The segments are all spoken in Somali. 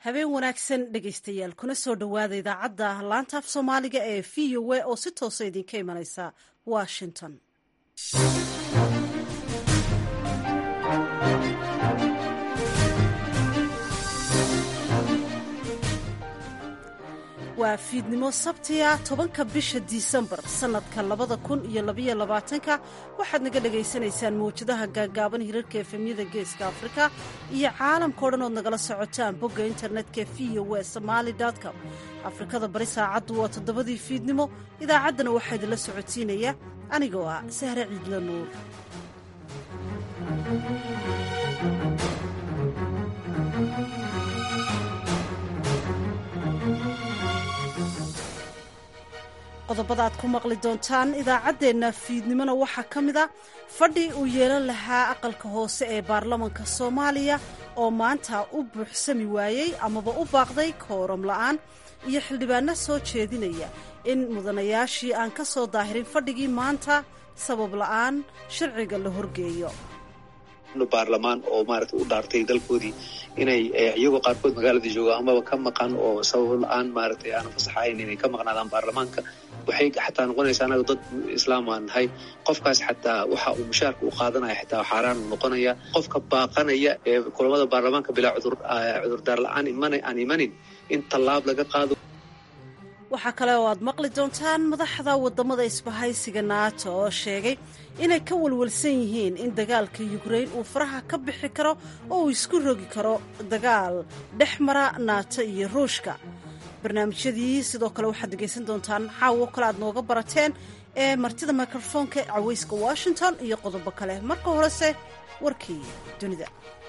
habeen wanaagsan dhegaystayaal kuna soo dhowaada idaacadda laanta af soomaaliga ee VOA oo si toosa idinka imanaysa Washington. waa fiidnimo sabtiya 10ka bisha Disembar sanadka 2022 waxaad naga dhagaysanaysaan mawjadaha gaagaaban hirarka efemyada geeska Afrika iyo caalamka oo dhan ood nagala socotaan bogga internetka voasomali.com. Afrikada bari saacaddu waa 7 fiidnimo. idaacaddana waxaa idinla socodsiinaya anigoo ah Sahre Ciidla Nuur. qodobada aad ku maqli doontaan idaacaddeenna fiidnimona waxaa ka mid a fadhi uu yeelan lahaa aqalka hoose ee baarlamanka Soomaaliya oo maanta u buuxsami waayey amaba u baaqday kooram la'aan iyo xildhibaano soo jeedinaya in mudanayaashii aan ka soo daahirin fadhigii maanta sabab la'aan sharciga la horgeeyo. baarlamaan oo maaragtay u dhaartay dalkoodii inay iyagoo qaarkood magaalada jooga amaba ka maqan oo sabab la'aan maaragtay aan fasaxayn inay ka maqnaadaan baarlamaanka waxay xataa noqonaysaa anaga dad islaam aan nahay qofkaas xataa waxa uu mushaarka u qaadanaya xataa xaaraan noqonaya qofka baaqanaya ee kulamada baarlamaanka bilaa cudurdaar la'aan aan imanin in tallaab laga qaado. waxaa kale oo aad maqli doontaan madaxda wadamada isbahaysiga NATO oo sheegay inay ka walwalsan yihiin in dagaalka Ukraine uu faraha ka bixi karo oo uu isku rogi karo dagaal dhex mara NATO iyo Ruushka. barnaamijyadii sidoo kale waxaad dhegaysan doontaan caawo kale aad nooga barateen ee martida mikrofoonka cawayska Washington iyo qodobo kale. marka horese warkii dunida.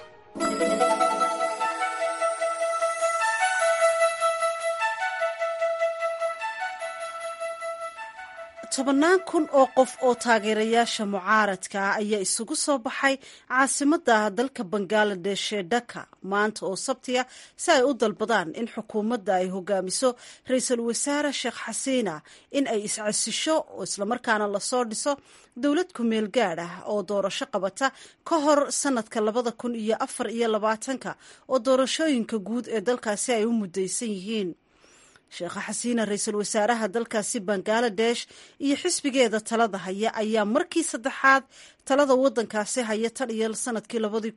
tobannaan kun oo qof oo taageerayaasha mucaaradka ayaa isugu soo baxay caasimadda dalka Bangladesh ee Dhaka maanta oo sabtiya si ay u dalbadaan in xukuumadda ay hogaamiso ra'iisul wasaare Sheekh Xasiina in ay iscasisho oo islamarkaana lasoo dhiso dowlad ku meel gaadh ah oo doorasho qabata ka hor sanadka 2024 oo doorashooyinka guud ee dalkaasi ay u mudaysan yihiin. Sheekh Xasiina ra'iisul wasaaraha dalkaasi Bangladesh iyo xisbigeeda talada haya ayaa markii saddexaad talada wadankaasi haya tan iyo sanadkii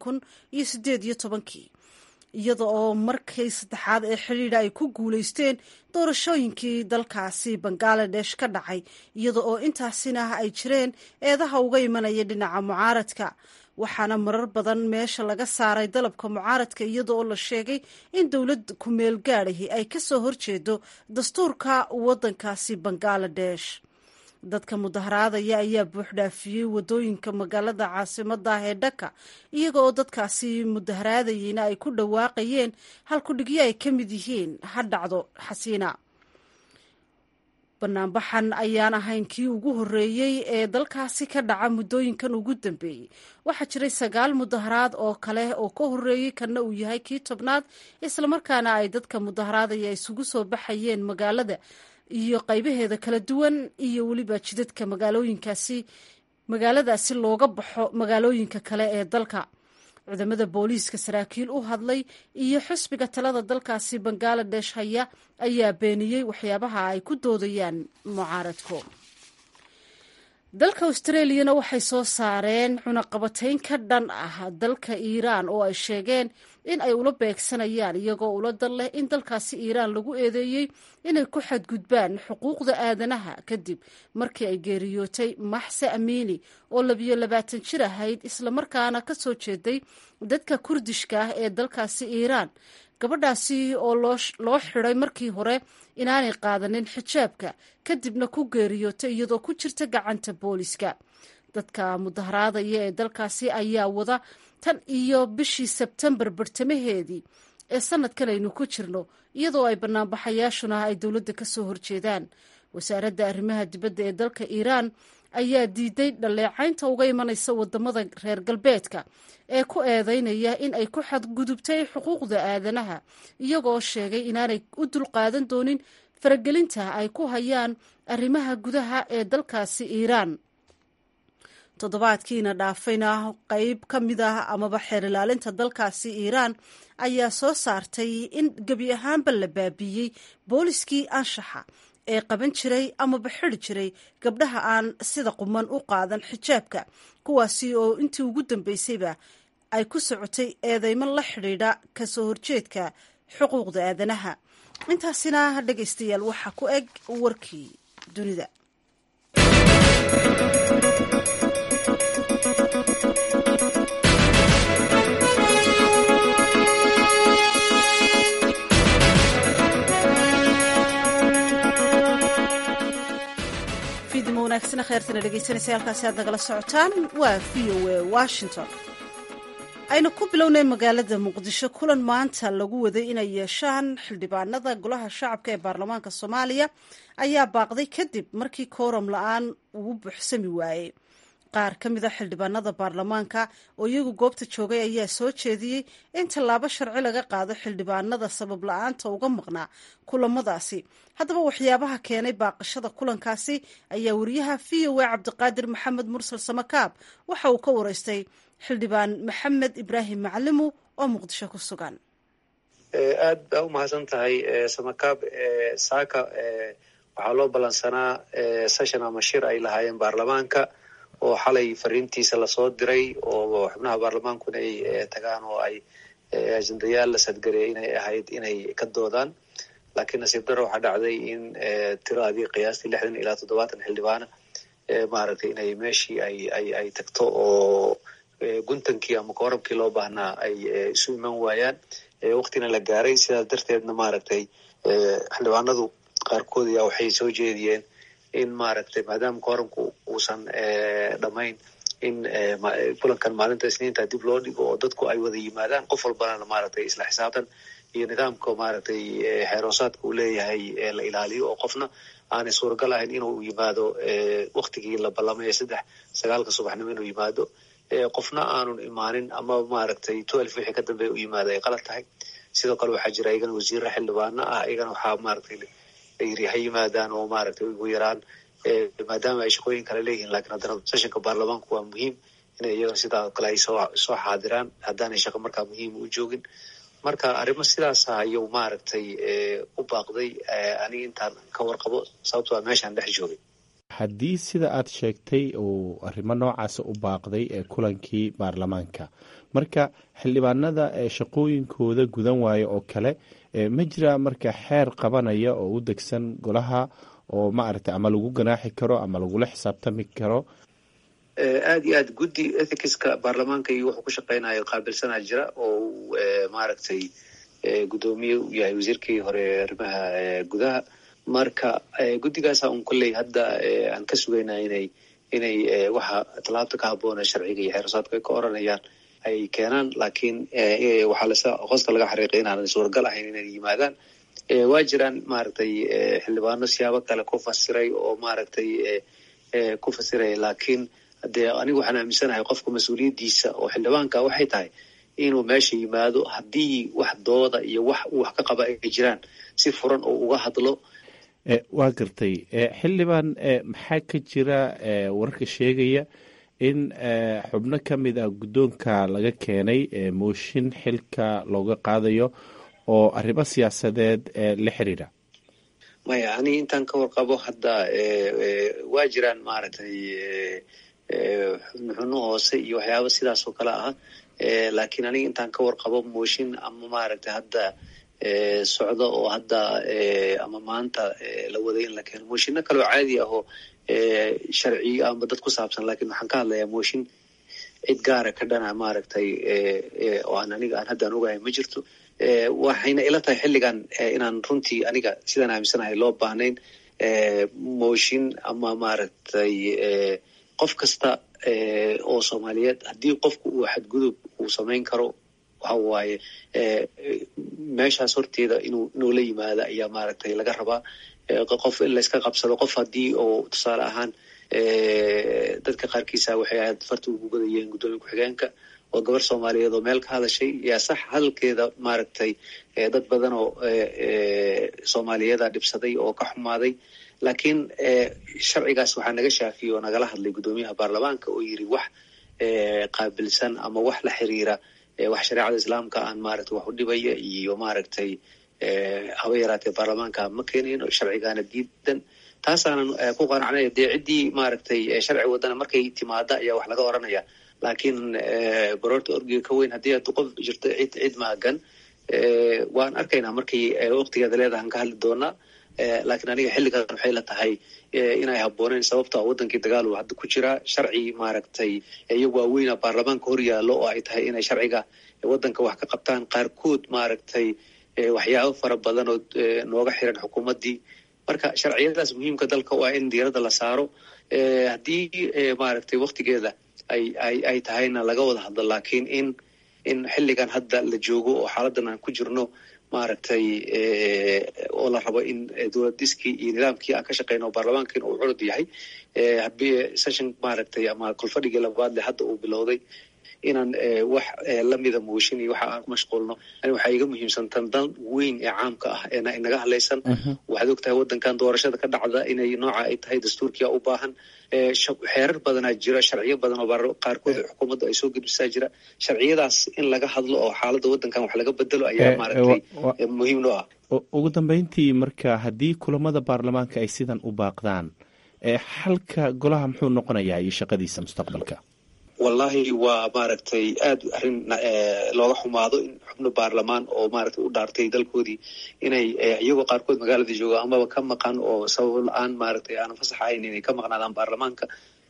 2018 iyada oo markii saddexaad ee xiriir ay ku guuleysteen doorashooyinkii dalkaasi Bangladesh ka dhacay iyada oo intaasina ay jireen eedaha uga imanaya dhinaca mucaaradka. waxaana marar badan meesha laga saaray dalabka mucaaradka iyada oo la sheegay in dowlad ku meel gaadhahi ay ka soo horjeedo dastuurka wadankaasi Bangladesh. dadka mudaharaadaya ayaa buuxdhaafiyey wadooyinka magaalada caasimadda ee Dhaka iyaga oo dadkaasi mudaharaadayina ay ku dhawaaqayeen halkudhigyo ay ka mid yihiin ha dhacdo Xasiina. banaanbaxan ayaan ahayn kii ugu horreeyey ee dalkaasi ka dhaca muddooyinkan ugu dambeeyey. waxaa jiray 9 mudaharaad oo kale oo ka horreeyey kana uu yahay kii 10aad islamarkaana ay dadka mudaharaadaya isugu soo baxayeen magaalada iyo qaybaheeda kala duwan iyo weliba jidadka magaaladaasi looga baxo magaalooyinka kale ee dalka. ciidamada booliiska saraakiil u hadlay iyo xisbiga talada dalkaasi Bangladesh haya ayaa beeniyey waxyaabaha ay ku doodayaan mucaaradku. dalka Australiana waxay soo saareen cunaqabatayn ka dhan ah dalka Iiraan oo ay sheegeen in ay ula beegsanayaan iyagoo ula dal leh in dalkaasi Iiraan lagu eedeeyey inay ku xadgudbaan xuquuqda aadanaha kadib markii ay geeriyootay Mahsa Amini oo 22 jir ahayd islamarkaana ka soo jeeday dadka Kurdishka ah ee dalkaasi Iiraan. gabadhaasi oo loo xiray markii hore inaanay qaadanin xijaabka kadibna ku geeriyootay iyadoo ku jirta gacanta booliska. dadka mudaharaadaya ee dalkaasi ayaa wada tan iyo bishii Sebtembar bartamaheedii ee sanadkan aynu ku jirno iyadoo ay banaanbaxayaashuna ay dowladda ka soo horjeedaan. wasaaradda arrimaha dibadda ee dalka Iiraan ayaa diiday dhaleecaynta uga imanaysa wadamada reer galbeedka ee ku eedeynaya in ay ku xadgudubtay xuquuqda aadanaha iyagoo sheegay inaanay u dulqaadan doonin faragelinta ay ku hayaan arrimaha gudaha ee dalkaasi Iiraan. toddobaadkiina dhaafayna qeyb ka mid ah amaba xeer ilaalinta dalkaasi iiraan ayaa soo saartay in gebi ahaanba la baabiiyey booliskii anshaxa ee qaban jiray amaba xidi jiray gabdhaha aan sida quman u qaadan xijaabka, kuwaasi oo intii ugu dambeysayba ay ku socotay eedeymo la xidhiidha kasoo horjeedka xuquuqda aadanaha. intaasina dhegaystayaal waxaa ku eg warkii dunida. fiidimo wanaagsana kheyrtana dhegaysanaysa halkaasi aad nagala socotaan waa VOA Washington. aynu ku bilownay magaalada muqdisho kulan maanta lagu waday inay yeeshaan xildhibaanada golaha shacabka ee baarlamaanka Soomaaliya ayaa baaqday kadib markii kooram la-aan uu buuxsami waayey. qaar ka mid a xildhibaanada baarlamaanka oo iyagu goobta joogay ayaa soo jeediyey in tallaabo sharci laga qaado xildhibaanada sabab la-aanta uga maqnaa kulamadaasi. haddaba waxyaabaha keenay baaqashada kulankaasi ayaa wariyaha VOA Cabdiqaadir Maxamed Mursal Samakaab waxa uu ka wareystay xildhibaan Maxamed Ibraahim Macalimo oo Muqdisho ku sugan. aad baa u mahadsan tahay Samakaab. saaka waxaa loo ballansanaa session ama shir ay lahaayeen baarlamaanka oo xalay fariintiisa lasoo diray oo xubnaha baarlamaankuna ay tagaan oo ay ajendayaal la sadgareeyay inay ahayd inay ka doodaan. laakiin nasiib darro waxaa dhacday in tiradii qiyaastii 60 ilaa 70 xildhibaana maaragtay inay meeshii ay tagto oo guntankii ama kooramkii loo baahnaa ay isu iman waayaan. waqtina la gaaray, sidaas darteedna maaragtay xildhibaanadu qaarkood ayaa waxay soo jeediyeen in maaragtay maadaama kooramku uusan dhammayn in kulankan maalinta isniinta dib loo dhigo oo dadku ay wada yimaadaan, qof walbana maaragtay isla xisaabtan iyo nidaamka maaragtay xeeroosaadka uu leeyahay la ilaaliyo oo qofna aanay suuragal ahayn inuu yimaado waqtigii la ballamaya 9 subaxnimo inuu yimaado, qofna aanun imaanin ama maaragtay 12 wixii ka dambeeya u yimaado ay qalad tahay. sidoo kale waxaa jira iyagana wasiirra xildhibaano ah, iyagana waxaa maaragtay la yiri ha yimaadaan oo maaragtay ugu yaraan maadaama ay shaqooyin kale leeyihiin, laakiin haddana sessionka baarlamaanku waa muhiim inay iyagana sidaa kale ay soo xaadiraan haddaanay shaqo markaa muhiim u joogin. marka arrimo sidaas ah ayuu maaragtay u baaqday aniga intaan ka warqabo, sababtoo meeshaan dhex joogay. haddii sida aad sheegtay uu arrimo noocaasa u baaqday ee kulankii baarlamaanka, marka xildhibaanada shaqooyinkooda gudan waayo oo kale ma jira marka xeer qabanaya oo u degsan golaha oo maaragtay ama lagu ganaaxi karo ama lagula xisaabtami karo? aad iyo aad guddi ethicska baarlamaanka iyo wuxuu ku shaqeynayo qaabilsanaa jira oo maaragtay guddoomiye u yahay wasiirkii hore arrimaha gudaha. marka guddigaasa un kolley hadda aan ka sugaynaa inay waxa tallaabta ka habboona sharciga iyo xeeroosaadka ay ka oranayaan ay keenaan, laakiin waxaa hoosta laga xariiqay inaanan suuragal ahayn inay yimaadaan. waa jiraan maaragtay xildhibaano siyaabo kale ku fasiray oo maaragtay ku fasiray, laakiin dee anigu waxaan aaminsanahay qofka mas-uuliyaddiisa oo xildhibaanka waxay tahay inuu meesha yimaado, haddii wax dooda iyo wax uu wax ka qaba ay jiraan si furan oo uga hadlo. waa gartay xildhibaan, maxaa ka jira wararka sheegaya in xubno ka mid ah guddoonka laga keenay mooshin xilka looga qaadayo oo arrimo siyaasadeed la xiriira? maya, aniga intaan ka warqabo hadda waa jiraan maaragtay xubno hoose iyo waxyaaba sidaas oo kale ah, laakiin aniga intaan ka warqabo mooshin ama maaragtay hadda socdo oo hadda ama maanta la waday in la keeno mooshinno kale oo caadi ah oo sharciyo ama dad ku saabsan, laakiin waxaan ka hadlayaa mooshin cid gaara ka dhana maaragtay oo aan haddaan ogahay ma jirto. waxayna ila tahay xilligan inaan runtii aniga sidaan aaminsanahay loo baahnayn mooshin ama maaragtay qof kasta oo Soomaaliyeed haddii qofku uu xadgudub uu samayn karo waxa waaye meeshaas horteeda inuu la yimaado ayaa maaragtay laga rabaa. qof in layska qabsado, qof haddii oo tusaale ahaan dadka qaarkiisa waxay ahayd farta ugu gadayeen guddoomiye ku-xigeenka oo gabar Soomaaliyeed oo meel ka hadashay, yaa sax hadalkeeda maaragtay dad badan oo Soomaaliyeeda dhibsaday oo ka xumaaday, laakiin sharcigaas waxaa naga shaafiyey oo nagala hadlay guddoomiyaha baarlamaanka oo yiri wax qaabilsan ama wax la xiriira wax shareecada islaamka aan maaragtay wax u dhibaya iyo maaragtay haba yaraatee baarlamaanka ma keenayno sharcigaana diidan taasaanan ku qanacnay dee ciddii maaragtay sharci wadana markay timaada ayaa wax laga oranaya laakiin baroorta orgiga ka weyn haddii aad qof jirto cid maagan waan arkaynaa markii waqtigeeda leedahan ka hadli doonaa laakiin aniga xilligan waxay la tahay inay habbooneyn sababto wadankii dagaal uu hadda ku jiraa sharci maaragtay iyagu waaweyna baarlamaanka hor yaallo oo ay tahay inay sharciga wadanka wax ka qabtaan qaarkood maaragtay waxyaabo fara badan oo nooga xiran xukuumaddii marka sharciyadaas muhiimka dalka waa in diiradda la saaro haddii maaragtay waqtigeeda ay tahayna laga wada hadlo laakiin in xilligan hadda la joogo oo xaaladan aan ku jirno maaragtay oo la rabo in dowladiskii iyo nidaamkii aan ka shaqeyno baarlamaankiina uu curud yahay haddii session maaragtay ama kulfadhigii labaad le hadda uu bilowday inaan wax lamida mooshin iyo waxa aan ku mashquulno ani waxaa iga muhiimsantan dan weyn ee caamka ah ee inaga hadlaysan waxaad og tahay wadankan doorashada ka dhacda inay nooca ay tahay dastuurkiia u baahan xeerar badanaa jira sharciyo badan oo qaarkood xukuumadda ay soo gudbisaa jira sharciyadaas in laga hadlo oo xaaladda wadankan wax laga bedelo ayaa maaragtay muhiim noo ah ugu dambeyntii marka haddii kulamada baarlamaanka ay sidan u baaqdaan xalka golaha muxuu noqonayaa iyo shaqadiisa mustaqbalka wallahi waa maaragtay aad arrin looga xumaado in xubno baarlamaan oo maaragtay u dhaartay dalkoodii inay iyagoo qaarkood magaalada jooga amaba ka maqan oo sabab la-aan maaragtay aanan fasax ahayn inay ka maqnaadaan baarlamaanka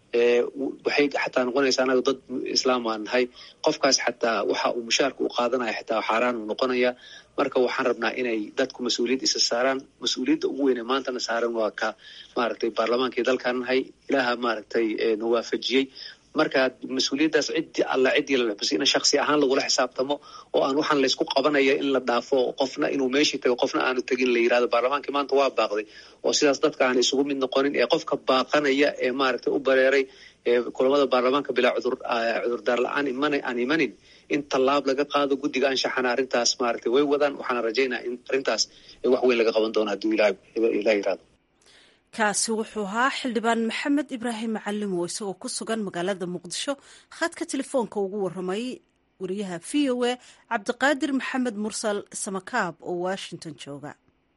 waxay xataa noqonaysaa anaga dad islaam aan nahay qofkaas xataa waxa uu mushaarka u qaadanaya xataa xaaraan uu noqonaya marka waxaan rabnaa inay dadku mas-uuliyad isa saaraan mas-uuliyadda ugu weyne maantana saaran waa ka maaragtay baarlamaankii dalkaan nahay ilaaha maaragtay na waafajiyey marka mas-uuliyaddaas ciddii la bas in shaksi ahaan lagula xisaabtamo oo aan waxaan laysku qabanaya in la dhaafo qofna inuu meeshii tago qofna aanu tegin la yirahdo baarlamaankii maanta waa baaqday oo sidaas dadka aan isugu mid noqonin ee qofka baaqanaya ee maaragtay u bareeray kulamada baarlamaanka bilaa cudurdaar la-aan aan imanin in tallaab laga qaado guddiga anshaxana arrintaas maaragtay way wadaan waxaana rajaynaa in arrintaas wax weyn laga qaban doono hadduu ilaah yirahdo kaasi wuxuu ahaa xildhibaan maxamed ibraahim macallim oo isagoo ku sugan magaalada muqdisho khadka telefoonka ugu waramay wariyaha v o a cabdiqaadir maxamed mursal samakaab oo washington jooga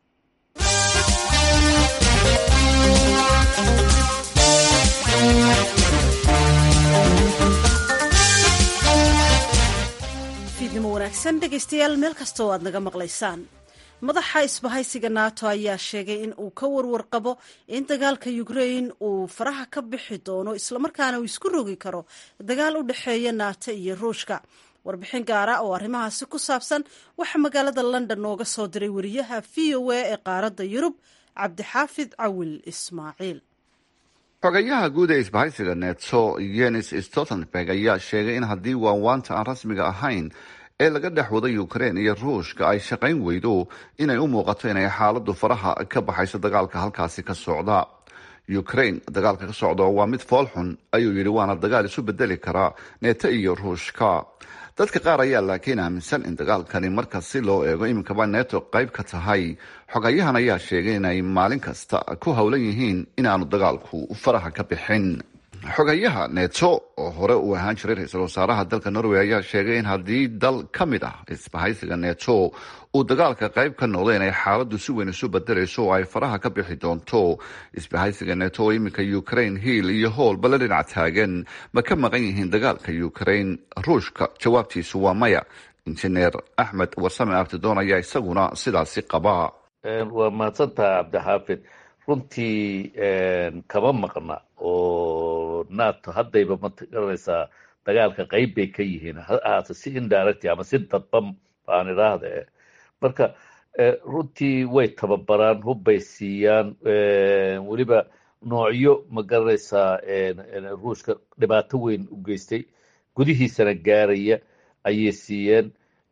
fiidnimo wanaagsan dhegaystayaal meel kasta oo aad naga maqlaysaan madaxa isbahaysiga nato ayaa sheegay in uu ka warwar qabo in dagaalka ukrain uu faraha ka bixi doono islamarkaana uu isku rogi karo dagaal u dhexeeya nato iyo ruushka warbixin gaara oo arrimahaasi ku saabsan waxaa magaalada london nooga soo diray wariyaha v o a ee qaaradda yurub cabdixaafid cawil ismaaciil xogayaha guud ee isbahaysiga neto yenis stoltenberg ayaa sheegay in haddii waanwaanta aan rasmiga ahayn ee laga dhex waday ukrain iyo ruushka ay shaqayn weydo inay u muuqato inay xaaladu faraha ka baxayso dagaalka halkaasi ka socda ukrain dagaalka ka socda waa mid foolxun ayuu yidhi waana dagaal isu bedeli karaa neto iyo ruushka dadka qaar ayaa laakiin aaminsan in dagaalkani marka si loo eego iminkaba neto qayb ka tahay xogayahan ayaa sheegay inay maalin kasta ku howlan yihiin inaanu dagaalku faraha ka bixin xogayaha neto oo hore uu ahaan jiray ra-iisul wasaaraha dalka norway ayaa sheegay in haddii dal ka mid ah isbahaysiga neto uu dagaalka qayb ka noqdo inay xaaladdu si weyn isu bedelayso oo ay faraha ka bixi doonto isbahaysiga neto oo iminka ukrain hiil iyo hoolba la dhinac taagan ma ka maqan yihiin dagaalka ukrain ruushka jawaabtiisu waa maya injineer axmed warsame abtidoon ayaa isaguna sidaasi qaba waa mahadsantaha cabdixaafid runtii kama maqna oo nato haddayba magaranaysaa dagaalka qayb bay ka yihiin ha ahaata si indirect ama si dadban baan idhaahda marka runtii way tababaraan hubbay siiyaan weliba noocyo magaranaysaa ruushka dhibaato weyn u geystay gudihiisana gaaraya ayay siiyeen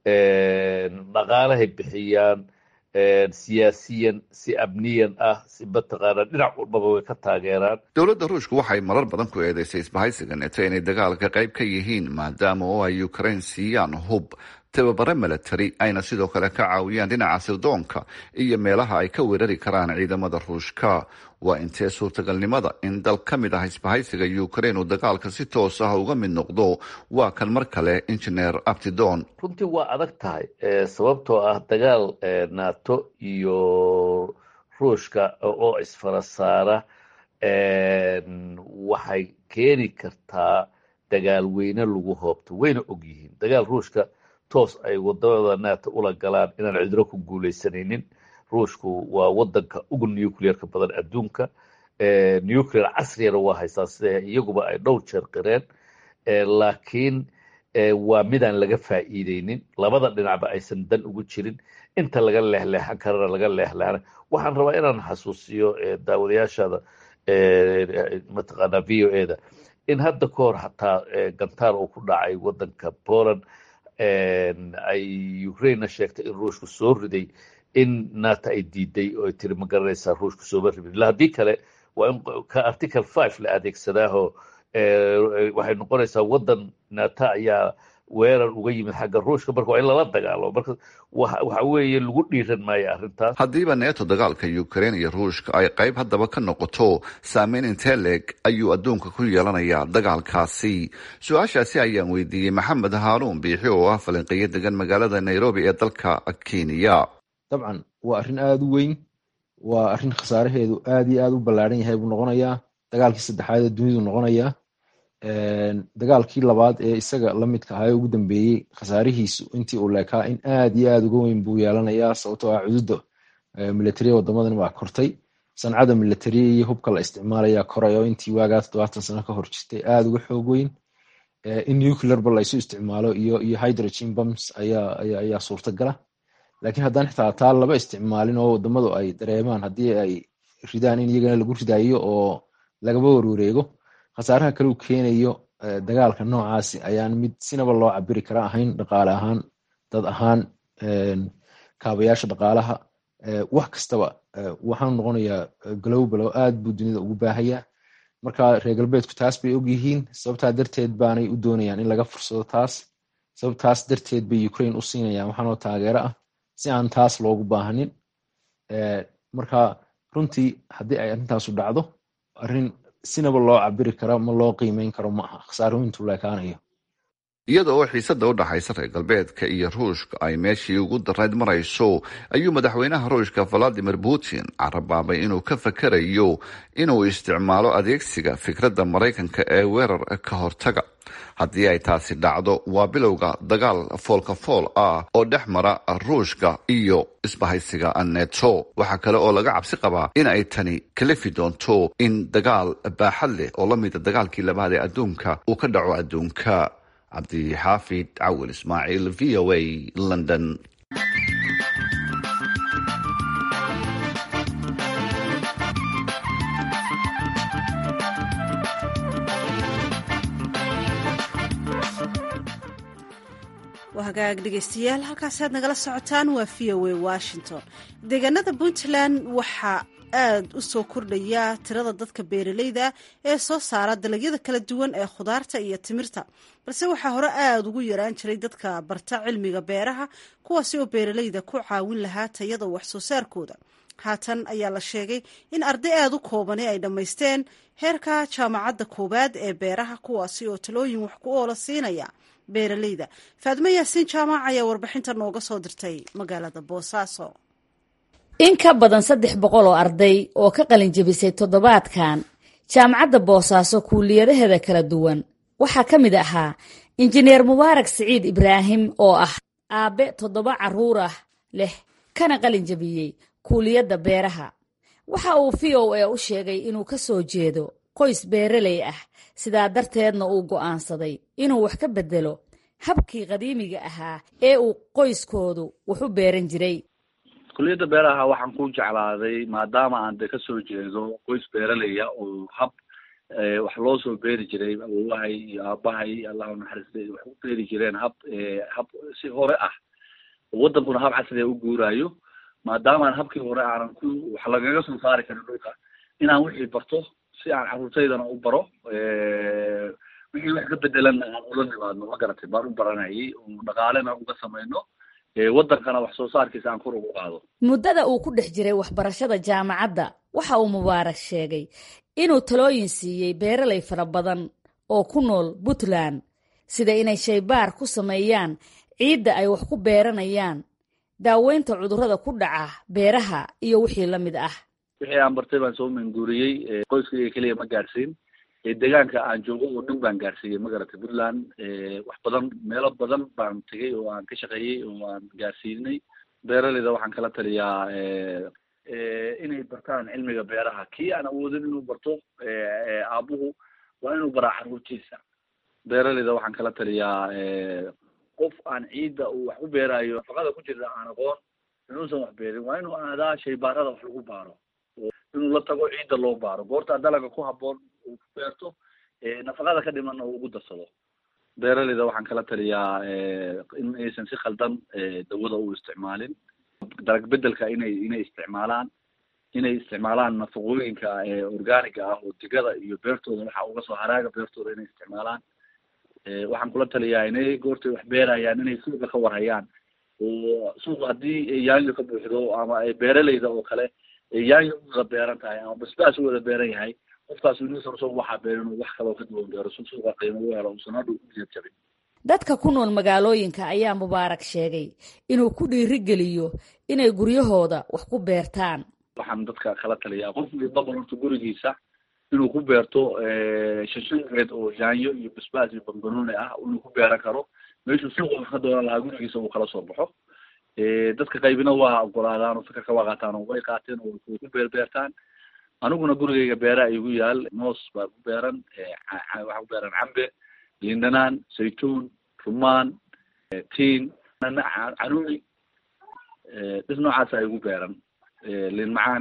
dhaqaalahay bixiyaan siyaasiyan si amniyan ah si mataqaana dhinac walbaba way ka taageeraan dowladda ruushka waxay marar badan ku eedeysay isbahaysiga neto inay dagaalka qayb ka yihiin maadaama oo ay ukrain siiyaan hub tababare milatary ayna sidoo kale ka caawiyaan dhinaca sirdoonka iyo meelaha ay ka weerari karaan ciidamada ruushka. waa intee suurtagalnimada in dal ka mid ah isbahaysiga Ukraine uu dagaalka si toos ah uga mid noqdo? waa kan mar kale injineer Abtidon. runtii waa adag tahay sababtoo ah dagaal NATO iyo ruushka oo isfara saara waxay keeni kartaa dagaal weyne lagu hoobto. wayna ogyihiin dagaal ruushka toos ay wadamada NATO ula galaan inaan cidro ku guuleysanaynin. ruushku waa wadanka ugu nuclearka badan adduunka. nuclear casriyana waa haystaa sida iyaguba ay dhowr jeer qireen, laakiin waa midaan laga faa'iideynin, labada dhinacba aysan dan ugu jirin. inta laga leexleexan karana laga leexleexana. waxaan rabaa inaan xasuusiyo daawadayaashada mataqaanaa VOA-da in hadda ka hor xataa gantaar uu ku dhacay wadanka Poland ay Ukraine sheegtay in ruushku soo riday, in NATO ay diiday oo ay tiri ma garanaysaa ruushku sooma ribin. ilaa haddii kale waa in ka article 5 la adeegsadaaho waxay noqonaysaa wadan NATO ayaa weerar uga yimid xagga ruushka, marka waa in lala dagaalo. marka waxa weeye lagu dhiiran maayo arrintaas. haddiiba neeto dagaalka Ukraine iyo ruushka ay qayb haddaba ka noqoto, saameyn intee leeg ayuu adduunka ku yeelanayaa dagaalkaasi? su-aashaasi ayaan weydiiyey maxamed haaruun biixi oo ah falanqeeye degan magaalada Nairobi ee dalka Kenya. dabcan waa arrin aada u weyn, waa arrin khasaaraheedu aada iyo aada u ballaaran yahay buu noqonayaa. dagaalkii saddexaad ee dunidu noqonayaa. dagaalkii labaad ee isaga la midka ahaa ee ugu dambeeyey khasaarihiisu intii uu leekaa in aada iyo aada uga weyn buu yeelanayaa, sababtoo ah cududa militariya wadamadan waa kortay. sancada militariya iyo hubka la isticmaalaya koray oo intii waagaa 70 sano ka hor jirtay aada uga xoog weyn. in nuclear ba la isu isticmaalo iyo hydrogen bombs ayaa suurtagala. laakiin haddaan xitaa taa laba isticmaalin oo wadamadu ay dareemaan haddii ay ridaan in iyagana lagu ridayo oo lagaba warwareego, khasaaraha kale uu keenayo dagaalka noocaasi ayaan mid sinaba loo cabiri kara ahayn. dhaqaale ahaan, dad ahaan, kaabayaasha dhaqaalaha, wax kastaba waxaanu noqonayaa global oo aad buu dunida ugu baahayaa. marka reer galbeedku taas bay ogyihiin, sababtaa darteed baanay u doonayaan in laga fursado taas. sababtaas darteed bay Ukraine u siinayaan waxaanoo taageero ah si aan taas loogu baahanin. marka runtii haddii ay arrintaasu dhacdo, arrin sinaba loo cabiri karo ma loo qiimeyn karo ma aha khasaarooyintu leekaanayo. iyada oo xiisada u dhaxaysa reer galbeedka iyo ruushka ay meeshii ugu darayd marayso, ayuu madaxweynaha ruushka Vladimir Putin carabaabay inuu ka fakarayo inuu isticmaalo adeegsiga fikradda Maraykanka ee weerar ka hortaga. haddii ay taasi dhacdo, waa bilowga dagaal foolka-fool ah oo dhex mara ruushka iyo isbahaysiga NATO. waxaa kale oo laga cabsi qabaa in ay tani kalifi doonto in dagaal baaxad leh oo la mida dagaalkii labaad ee adduunka uu ka dhaco adduunka. cabdixaafid cawil ismaaciil, VOA, London. waa hagaag dhegeystayaal, halkaasi aad nagala socotaan waa VOA Washington. deegaanada Puntland waxaa aad u soo kordhaya tirada dadka beeralayda ee soo saara dalagyada kala duwan ee khudaarta iyo timirta, balse waxaa hore aada ugu yaraan jiray dadka barta cilmiga beeraha, kuwaasi oo beeralayda ku caawin lahaa tayada wax soo saarkooda. haatan ayaa la sheegay in arday aada u koobani ay dhammaysteen heerka jaamacadda koowaad ee beeraha, kuwaasi oo talooyin wax ku oola siinaya beeralayda. faadmo yaasiin jaamac ayaa warbixinta nooga soo dirtay magaalada Boosaaso. in ka badan 300 oo arday oo ka qalin jebisay toddobaadkan jaamacadda Boosaaso kuuliyadaheeda kala duwan waxaa ka mid ahaa injineer Mubaarak Siciid Ibraahim oo ah aabe 7 caruur ah leh kana qalin jebiyey kuuliyadda beeraha. waxa uu VOA u sheegay inuu ka soo jeedo qoys beeraley ah, sidaa darteedna uu go'aansaday inuu wax ka bedelo habkii qadiimiga ahaa ee uu qoyskoodu wax u beeran jiray. kuliyadda beeraha waxaan ku jeclaaday maadaama aan ka soo jeedo qoys beeraleya oo hab wax loo soo beeri jiray. awowahay iyo aabahay allah u naxariistay wax u beeri jireen hab si hore ah, wadankuna hab casri ah u guuraayo. maadaama aan habkii hore aanan wax lagaga soo saari karin dhulka, inaan wixii barto si aan carruurtaydana u baro. wixii wax ka bedelanna aan ula nimaadno ma garatay baan u baranayay oo dhaqaalena uga samayno waddankana wax soo saarkiisa aan kor ugu qaado. muddada uu ku dhex jiray waxbarashada jaamacadda waxa uu Mubaarak sheegay inuu talooyin siiyey beeraley fara badan oo ku nool Puntland sida inay shaybaar ku sameeyaan ciidda ay wax ku beeranayaan, daaweynta cudurrada ku dhaca beeraha iyo wixii la mid ah. wixii aan bartay baan soo manguuriyey, qoyskayga keliya ma gaarsiin, deegaanka aan joogo oo dhan baan gaarsiiyey ma garatay Puntland. wax badan meelo badan baan tegey oo aan ka shaqeeyey oo aan gaarsiinay. beeraleyda waxaan kala taliyaa inay bartaan cilmiga beeraha. kii aan awoodin inuu barto aabuhu waa inuu baraa carruurtiisa. beeraleyda waxaan kala taliyaa qof aan ciidda uu wax u beeraayo nafaqada ku jirta aan aqoon inuusan wax beerin waa inuu aadaa shaybaarada wax lagu baaro, inuu la tago ciidda loo baaro goorta dalaga ku habboon uu ku beerto, nafaqada ka dhimanna uu ugu darsado. beeraleyda waxaan kala taliyaa in aysan si khaldan dawada u isticmaalin, dalag bedelka inay isticmaalaan nafaqooyinka organiga ah oo digada iyo beertooda waxa uga soo haraaga beertooda inay isticmaalaan. waxaan kula taliyaa inay goortay wax beerayaan inay suuqa ka warhayaan, oo suuqa haddii yaanyo ka buuxdo ama beeraleyda oo kale yaanyo uwada beeran tahay ama basbaas u wada beeran yahay, qofkaas inuusan soo waxaa beerin wax kaloo ka duwan beero suuqa qiimo u helo uusan hadhow ku jeed jabin. dadka ku nool magaalooyinka ayaa Mubaarak sheegay inuu ku dhiirigeliyo inay guryahooda wax ku beertaan. waxaan dadka kala taliyaa qof walba horta gurigiisa inuu ku beerto shashingeed oo yaanyo iyo basbaas iyo bambanooni ah inuu ku beeran karo, meeshuu suuqa ka doonan lahaa gurigiisa uu kala soo baxo. dadka qaybina waa ogolaadaan oo fikirka waa qaataan oo way qaateen oo ku beertaan. aniguna gurigayga beera igu yaal, moos baa ku beeran, waxaa ku beeran cambe, liindhanaan, saytuun, rumaan, tiin, caruuri, dhis noocaasa igu beeran, liin macaan,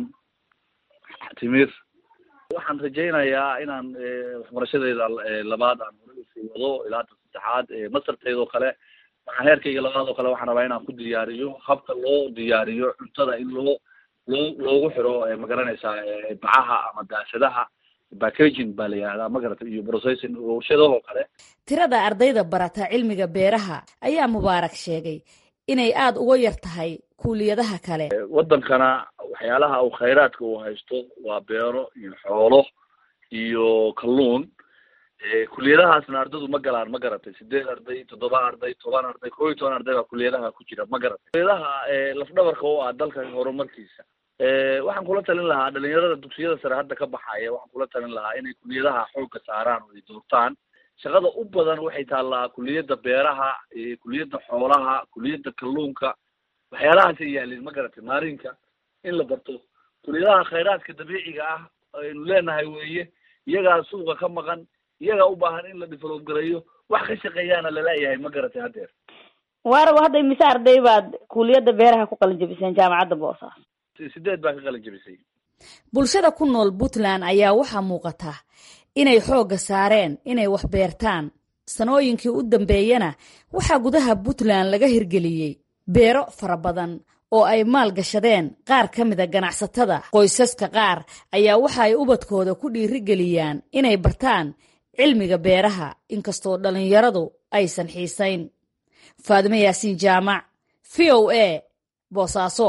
timir. waxaan rajaynayaa inaan waxbarashadeyda labaad aan hore usii wado ilaa saddexaad. masarteydoo kale waxaan heerkayga labaad oo kale waxaan rabaa inaan ku diyaariyo habka loo diyaariyo cuntada in loogu xiro magaranaysaa bacaha ama daasadaha, packaging baa la yihahdaa magarata, iyo processing warshadahoo kale. tirada ardayda barata cilmiga beeraha ayaa Mubaarak sheegay inay aad uga yar tahay kuuliyadaha kale. waddankana waxyaalaha uu khayraadka uu haysto waa beero iyo xoolo iyo kalluun. kuliyadahaasna ardadu ma galaan ma garatay, 8 arday, 7 arday, 10 arday, 11 arday baa kuliyadaha ku jira ma garatay. kuliyadaha lafdhabarka oo ah dalka horumarkiisa. waxaan kula talin lahaa dhalinyarada dugsiyada sare hadda ka baxaya, waxaan kula talin lahaa inay kuliyadaha xoogga saaraan oo ay doortaan. shaqada u badan waxay taallaa kuliyadda beeraha, kuliyadda xoolaha, kuliyadda kalluunka, waxyaalahaasay yaalin ma garatay. maarinka in la barto kuliyadaha khayraadka dabiiciga ah aynu leenahay weeye, iyagaa suuqa ka maqan, iyagaa u baahan in la develop gareeyo, wax ka shaqeeyaana laleeyahay ma garatay. haddeer waaraba hadda imise arday baad kuuliyadda beeraha ku qalin jabiseen jaamacadda Boosaaso? 8 baa ka qalin jabisay. bulshada ku nool Puntland ayaa waxaa muuqata inay xoogga saareen inay wax beertaan. sanooyinkii u dambeeyana waxaa gudaha Puntland laga hirgeliyey beero fara badan oo ay maal gashadeen qaar ka mida ganacsatada. qoysaska qaar ayaa waxa ay ubadkooda ku dhiirigeliyaan inay bartaan cilmiga beeraha inkastoo dhalinyaradu aysan xiisayn. Faadime Yaasiin Jaamac, VOA, Boosaaso.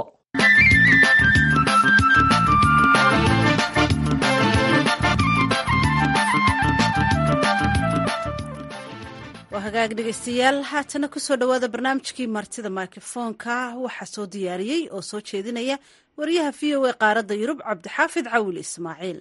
hagaag dhegeystayaal, haatana kusoo dhawaada barnaamijkii martida microfoonka. waxaa soo diyaariyey oo soo jeedinaya wariyaha VOA qaaradda Yurub Cabdixaafid Cawil Ismaaciil.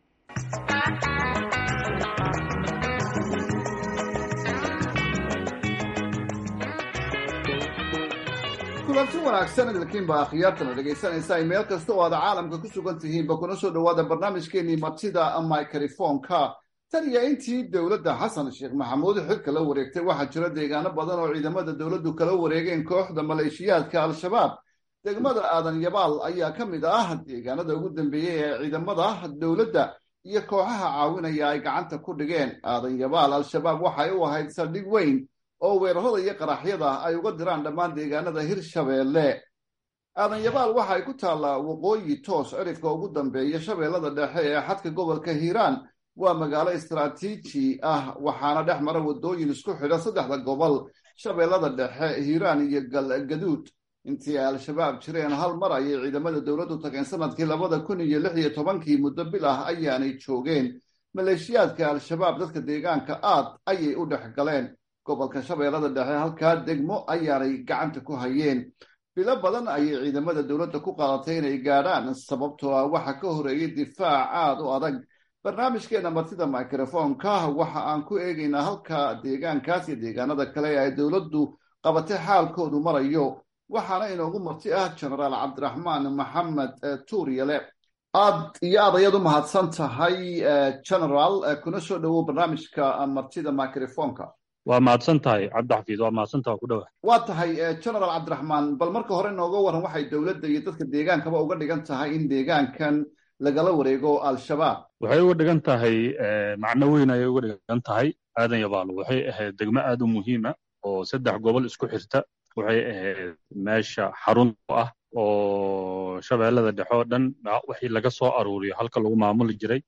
kulanti wanaagsan idinkiinba akhyaartana dhegaysanaysaa meel kasta oo aad caalamka ku sugan tihiinba kuna soo dhawaada barnaamijkeenii martida microfoonka. tan iyo intii dowladda xasan sheekh maxamuud xilka la wareegtay waxaa jira deegaano badan oo ciidamada dowladdu kala wareegeen kooxda maleeshiyaadka al-shabaab. degmada aadan yabaal ayaa ka mid ah deegaanada ugu dambeeyey ee ciidamada dowladda iyo kooxaha caawinaya ay gacanta ku dhigeen. aadan yabaal al-shabaab waxay u ahayd saldhig weyn oo weerarada iyo qaraxyada ay uga diraan dhammaan deegaanada hirshabeelle. aadan yabaal waxa ay ku taallaa waqooyi toos cirifka ugu dambeeya shabeellada dhexe ee xadka gobolka hiiraan waa magaalo istaraatiiji ah waxaana dhex mara waddooyin isku xidha saddexda gobol shabeellada dhexe hiiraan iyo galgaduud intii ay al-shabaab jireen hal mar ayay ciidamada dowladdu tageen sanadkii 2016 muddo bil ah ayaanay joogeen maleeshiyaadka al-shabaab dadka deegaanka aad ayay u dhex galeen gobolka shabeellada dhexe halkaa degmo ayaanay gacanta ku hayeen bilo badan ayay ciidamada dowladda ku qaadatay inay gaadhaan sababtoo ah waxa ka horeeyay difaac aad u adag barnaamijkeena martida microfonka waxa aan ku eegaynaa halka deegaankaas iyo deegaanada kale ee ay dowladdu qabatay xaalkoodu marayo waxaana inoogu marti ah genaraal cabdiraxmaan maxamed tuuryale aad iyo aad ayaad u mahadsan tahay genaraal kuna soo dhowow barnaamijka martida microfonka waa mahadsan tahay cabdixafiid waa mahadsan tahay ku dhawa waa tahay genaraal cabdiraxmaan bal marka hore nooga waran waxay dowladda iyo dadka deegaankaba uga dhigan tahay in deegaankan lagala wareego al-shabaab waxay uga dhigan tahay macno weyn ayay uga dhigan tahay aadan yabaalo waxay ahayd degmo aad u muhiima oo 3 gobol isku xirta waxay ahayd meesha xarun ah oo shabeellada dhexe oo dhan wixii laga soo aruuriyo halka lagu maamuli jiray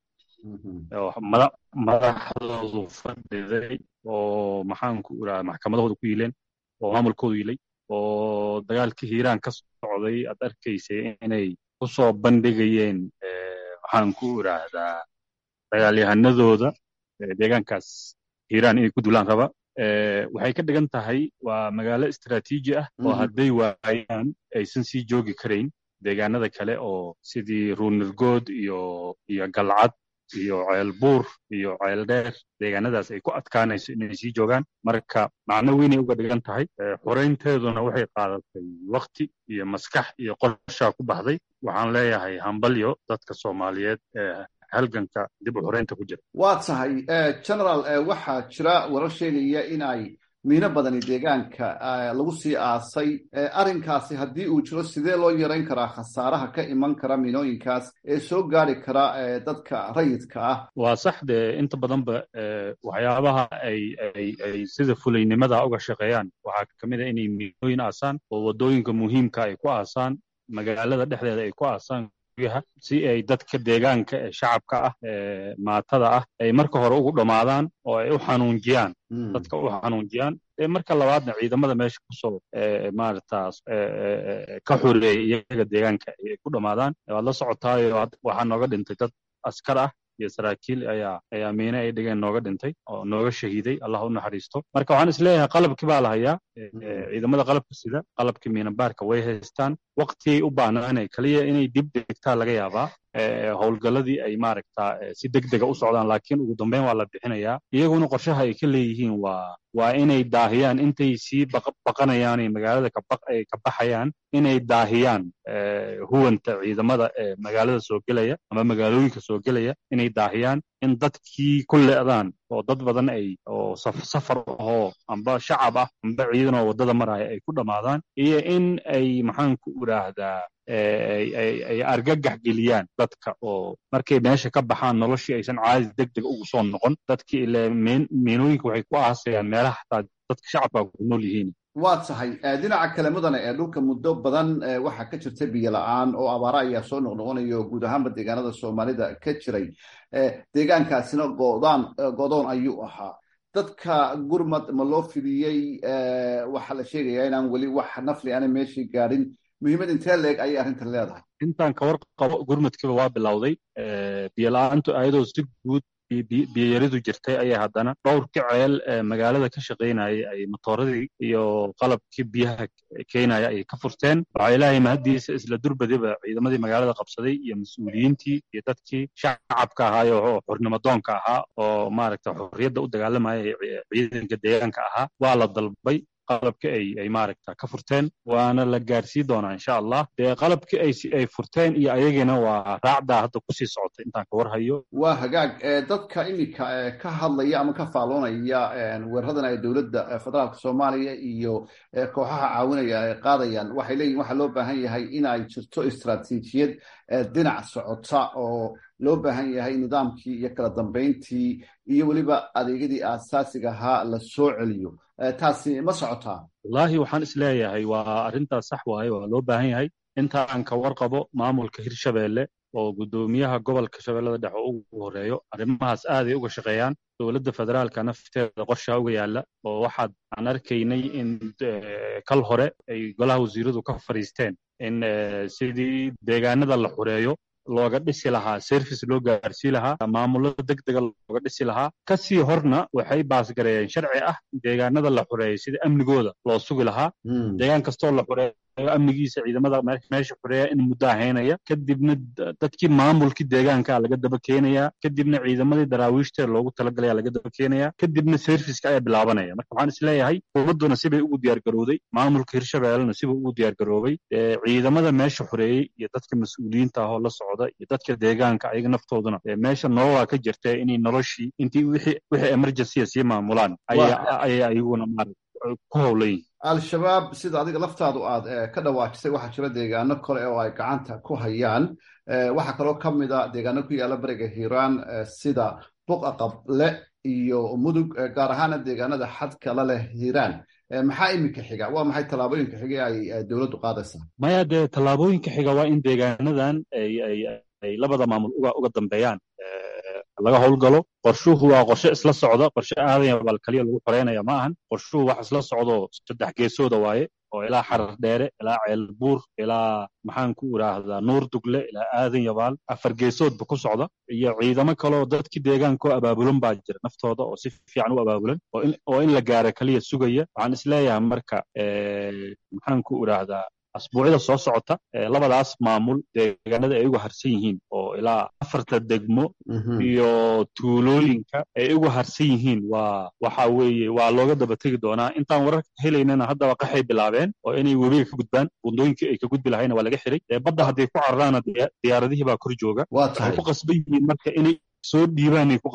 madaxdoodu fadhiday oo maxaanku iraahdaa maxkamadahooda ku yiileen oo maamulkoodu yilay oo dagaalkii hiiraan ka socday aad arkaysay inay ku soo bandhigayeen maxaanku iraahdaa dagaalyahanadooda deegaankaas hiiraan inay ku dulaan raba waxay ka dhigan tahay waa magaalo istaraatiiji ah oo hadday waayaan aysan sii joogi karayn deegaanada kale oo sidii ruunirgood iyo galcad iyo ceelbuur iyo ceeldheer deegaanadaas ay ku adkaanayso inay sii joogaan marka macno weynay uga dhigan tahay xoraynteeduna waxay qaadatay wakti iyo maskax iyo qorshaa ku baxday waxaan leeyahay hambalyo dadka soomaaliyeed halganka dib u xoreynta ku jira waa tahay genaraal waxaa jira warar sheegaya in ay miino badani deegaanka lagu sii aasay arrinkaasi haddii uu jiro sidee loo yarayn karaa khasaaraha ka iman kara miinooyinkaas ee soo gaari kara dadka rayidka ah waa sax dee inta badanba waxyaabaha ay sida fulaynimada uga shaqeeyaan waxaa ka mid a inay miinooyin aasaan oo waddooyinka muhiimka ay ku aasaan magaalada dhexdeeda ay ku aasaan si ay dadka deegaanka ee shacabka ah ee maatada ah ay marka hore ugu dhammaadaan oo ay u xanuunjiyaan dadka u xanuunjiyaan marka labaadna ciidamada meesha kusoo maarataas ka xoreeyay iyaga deegaanka ay ku dhammaadaan waad la socotaayo waxaa nooga dhintay dad askar ah iyo saraakiil ayaa miine ay dhigeen nooga dhintay oo nooga shahiiday allah u naxariisto marka waxaan isleeyahay qalabkii baa la hayaa ciidamada qalabka sida qalabkii miinabaarka way haystaan waqtigay u baanaanay kaliya inay dib dhigtaa laga yaabaa howlgalladii ay maaragtaa si degdega u socdaan laakiin ugu dambeyn waa la bixinayaa iyaguna qorshaha ay ka leeyihiin waa inay daahiyaan intay sii baqanayaan magaalada ay ka baxayaan inay daahiyaan huwanta ciidamada ee magaalada soo gelaya ama magaalooyinka soo gelaya inay daahiyaan in dadkii ku le'daan oo dad badan oo safar ahoo amba shacab ah amba ciidan oo waddada maraya ay ku dhammaadaan iyo in ay maxaanku iraahdaa ay argagax geliyaan dadka oo markay meesha ka baxaan noloshii aysan caadi degdeg ugu soo noqon dadkii ile miinooyinka waxay ku aasayaan meelaha xataa dadka shacabka ku nool yihiin waa tahay dhinaca kale mudane ee dhulka muddo badan waxaa ka jirta biyo la-aan oo abaara ayaa soo noqnoqonaya oo guud ahaanba deegaanada soomaalida ka jiray deegaankaasina godoon ayuu ahaa dadka gurmad ma loo fidiyey waxaa la sheegayaa inaan weli wax nafli aana meeshii gaadhin muhiimad intee leeg ayay arrintan leedahay intaan ka warqabo gurmadkiiba waa bilowday biyo la-aantu ayadoo si guud biyayaridu jirtay ayaa haddana dhowrka ceel magaalada ka shaqaynayay ay matooradii iyo qalabkii biyaha keenaya ay ka furteen waxaa ilaahay mahaddiisa isla durbadiba ciidamadii magaalada qabsaday iyo mas-uuliyiintii iyo dadkii shacabka ahaa oo xornimadoonka ahaa oo maaragta xorriyadda u dagaalamaya ciidanka deegaanka ahaa waa la dalbay qalabki ay maaragta ka furteen waana la gaarsii doonaa insha allah dee qalabkii ay furteen iyo ayagina waa raacdaa hadda kusii socotay intaan ka warhayo waa hagaag dadka iminka ka hadlaya ama ka faaloonaya weeraradan ay dowladda federaalka soomaaliya iyo kooxaha caawinaya ay qaadayaan waxay leeyihin waxaa loo baahan yahay in ay jirto istaraatiijiyad dhinac socota oo loo baahan yahay nidaamkii iyo kala dambeyntii iyo weliba adeegyadii aasaasiga ahaa la soo celiyo taasi ma socotaa wallaahi waxaan isleeyahay waa arrintaas sax waaye waa loo baahan yahay intaan ka warqabo maamulka hirshabeelle oo guddoomiyaha gobolka shabeellada dhexe ugu horeeyo arrimahaas aaday uga shaqeeyaan dowladda federaalka nafteeda qorshaa uga yaalla oo waxaad aan arkaynay in kal hore ay golaha wasiiradu ka fadhiisteen in sidii deegaanada la xureeyo looga dhisi lahaa service loo gaarsii lahaa maamulada degdega looga dhisi lahaa kasii horna waxay baasgareeyeen sharci ah deegaanada la xureeyay sida amnigooda loo sugi lahaa deegaan kastoo la xureeyo amnigiisa ciidamada meesha xureeya in muddo ahaynaya kadibna dadkii maamulkii deegaanka laga daba keenaya kadibna ciidamadii daraawiishta loogu talagalaya laga daba keenaya kadibna serviceka ayaa bilaabanaya marka waxaan isleeyahay xukuumadduna sibay ugu diyaargarowday maamulka hirshabeellena sibuu ugu diyaargaroobay ciidamada meesha xureeyey iyo dadka mas-uuliyiinta ahoo la socda iyo dadka deegaanka ayaga naftooduna meesha nololaa ka jirta inay noloshii intii wixii emergency sii maamulaan ayay ayaguna ku howlan yihiin al-shabaab sida adiga laftaadu aad ka dhawaajisay waxaa jira deegaano kale oo ay gacanta ku hayaan waxaa kaloo ka mid a deegaano ku yaalla bariga hiiraan sida buqa qable iyo mudug gaar ahaana deegaanada xadka la leh hiiraan maxaa iminka xiga waa maxay tallaabooyinka xiga ay dowladdu qaadaysaa maya dee tallaabooyinka xiga waa in deegaanadan ay labada maamul uga dambeeyaan laga howlgalo qorshuhu waa qorshe isla socda qorshe aadaya bal kaliya lagu xoreynaya ma ahan qorshuhu wax isla socdo 3 geesooda waaye oo ilaa xarar dheere ilaa ceelbuur ilaa maxaan ku iraahdaa nuur dugle ilaa aadan yabaal 4 geesoodba ku socda iyo ciidamo kale oo dadkii deegaanka abaabulan baa jira naftooda oo si fiican u abaabulan oo in la gaaro kaliya sugaya waxaan isleeyahay marka maxaan ku iraahdaa asbuucida soo socota labadaas maamul deegaanada ay ugu harsan yihiin oo ilaa 4 degmo iyo tuulooyinka ay ugu harsan yihiin waxa weeye waa looga daba tegi doonaa intaan wararka helaynana haddaba qaxay bilaabeen oo inay webiga ka gudbaan bundooyinkii ay ka gudbi lahayna waa laga xiray badda hadday ku cararaana diyaaradihii baa kor jooga waxay ku qasban yihiin marka inay soo dhiibaanay ku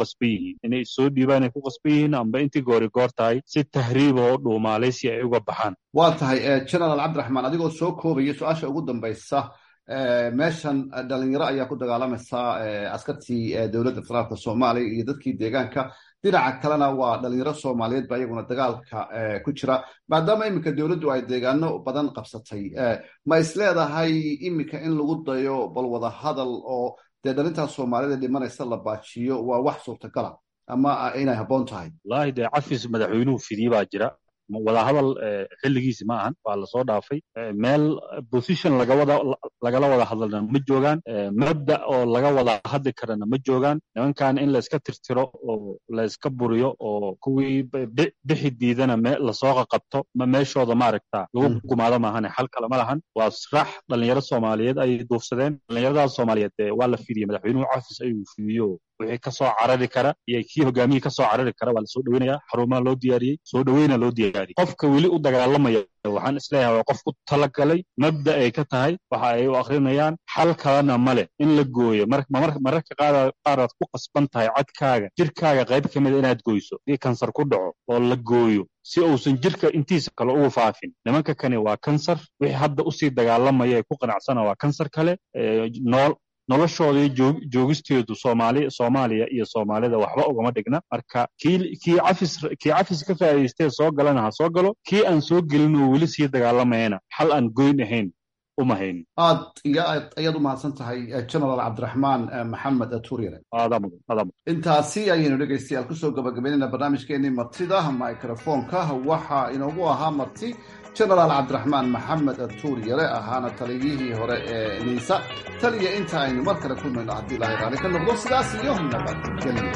qasban yihiin amba intii goor tahay si tahriib oo dhuumaalaysi ay uga baxaan waa tahay general cabdiraxmaan adigoo soo koobaya su-aasha ugu dambaysa meeshan dhalinyaro ayaa ku dagaalamaysa askartii dowladda federaalka soomaaliya iyo dadkii deegaanka dhinaca kalena waa dhalinyaro soomaaliyeed ba iyaguna dagaalka ku jira maadaama iminka dowladdu ay deegaano badan qabsatay ma isleedahay iminka in lagu dayo bal wada hadal oo dee dhalintaas soomaalida dhimanaysa la baajiyo waa wax suurtagala ama inay habboon tahay wallaahi dee cafis madaxweynuhu fidiyey baa jira wadahadal xilligiisi ma ahan waa lasoo dhaafay meel position lagala wada hadalna ma joogaan mabda oo laga wada hadli karana ma joogaan nimankan in layska tirtiro oo layska buriyo oo kuwii bixi diidana lasoo qaqabto ma meeshooda maaragta lagu gumaado maahane xal kale ma lahan waa srax dhalinyaro soomaaliyeed ayay duufsadeen dhalinyaradaas soomaaliyeed waa la fidiyey madaxweynuhu cafis ayuu fidiyo wixii ka soo carari kara iyo kii hogaamiyii ka soo carari kara waa la soo dhaweynayaa xarumaha loo diyaariyey soo dhaweyna loo diyaariyey qofka weli u dagaalamaya waxaan isleeyahay waa qof ku talagalay mabda ay ka tahay waxa ay u akrinayaan xal kalena male in la gooyo mararka qaaraad ku qasban tahay cadkaaga jirkaaga qayb ka mida inaad goyso hadii kansar ku dhaco oo la gooyo si uusan jirka intiisa kale ugu faafin nimanka kani waa kansar wixii hadda usii dagaalamaya ee ku qanacsana waa kansar kale noloshoodii joogisteedu Soomaaliya iyo Soomaalida waxba ugama dhigna marka kii cafis ka faa'iideystay soo galana ha soo galo kii aan soo gelin oo weli sii dagaalamayna xal aan goyn ahayn uma hayn ayaad u mahadsan tahay general cabdiraxmaan maxamed tuuryare intaasi ayaynu dhegaystayaal kusoo gabagabaynayna barnaamijkeenii martida microfonka waxaa inoogu ahaa marti genaraal cabdiraxmaan maxamed tuuryare ahaana taliyihii hore ee niisa taliya inta aynu mar kale kulmayno haddii ilaahay raali ka noqdo sidaas iyo nabadgelyo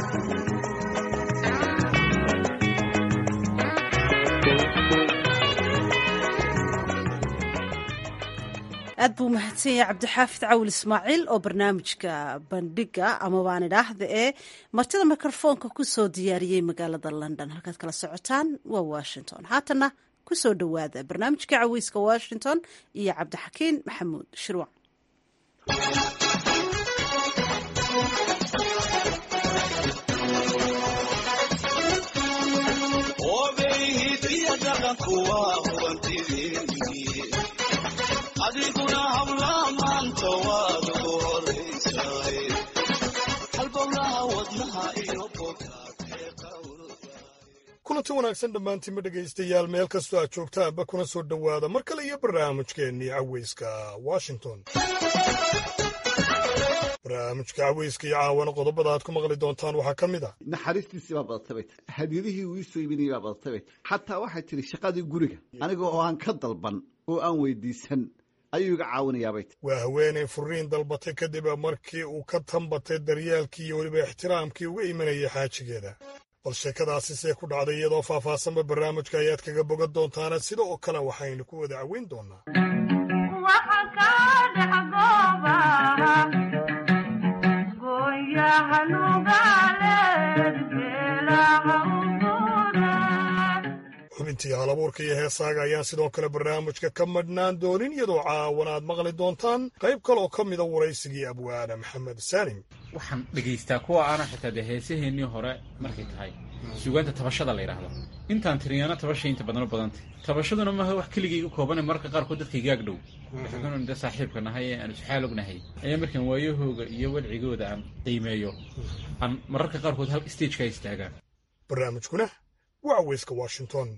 aad buu mahadsan yahay cabdixaafid cawil ismaaciil oo barnaamijka bandhiga ama baan idhaahda ee martida mikrofoonka ku soo diyaariyey magaalada london halkaad kala socotaan waa washington haatana ku soo dhowaada barnaamijka caweyska washington iyo cabdixakiin maxamuud shirwac kulanti wanaagsan dhammaantiinba dhegaystayaal meel kastoo aad joogtaanba kuna soo dhowaada mar kale iyo barnaamijkeennii caweyska washington. barnaamijka caweyska iyo caawana qodobada aad ku maqli doontaan waxaa ka mid ah naxariistiisii baa badatay hadiyadihii uu isoo iibinayay baa badatay xataa waxay tiri shaqadii guriga aniga oo aan ka dalban oo aan weydiisan ayuu iga caawinayaabay waa haweenay furiin dalbatay kadib markii uu ka tambatay daryeelkii iyo weliba ixtiraamkii uga imanayay xaajigeeda. bal sheekadaasi see ku dhacday iyadoo faahfaahsanba barnaamijka ayaad kaga bogan doontaana sida oo kale waxaynu ku wada caweyn doonaa xubintii halabuurka iyo heesaaga ayaan sidoo kale barnaamijka ka madhnaan doonin iyadoo caawana aad maqli doontaan qayb kale oo ka mida waraysigii abwaana maxamed saalim. waxaan dhegaystaa kuwa aana xitaa dee heesaheennii hore markay tahay suugaanta tabashada la yidhaahdo intaan tiriyaana tabasha inta badan u badantay tabashaduna maaha wax keligay u koobane mararka qaarkood dadka igaag dhow waxaan de saaxiibka nahay ee aan isxaal ognahay ayaa markaan waayahooga iyo wadcigooda aan qiimeeyo aan mararka qaarkood hal stageka istaagaan. barnaamijkuna waa caweyska washington.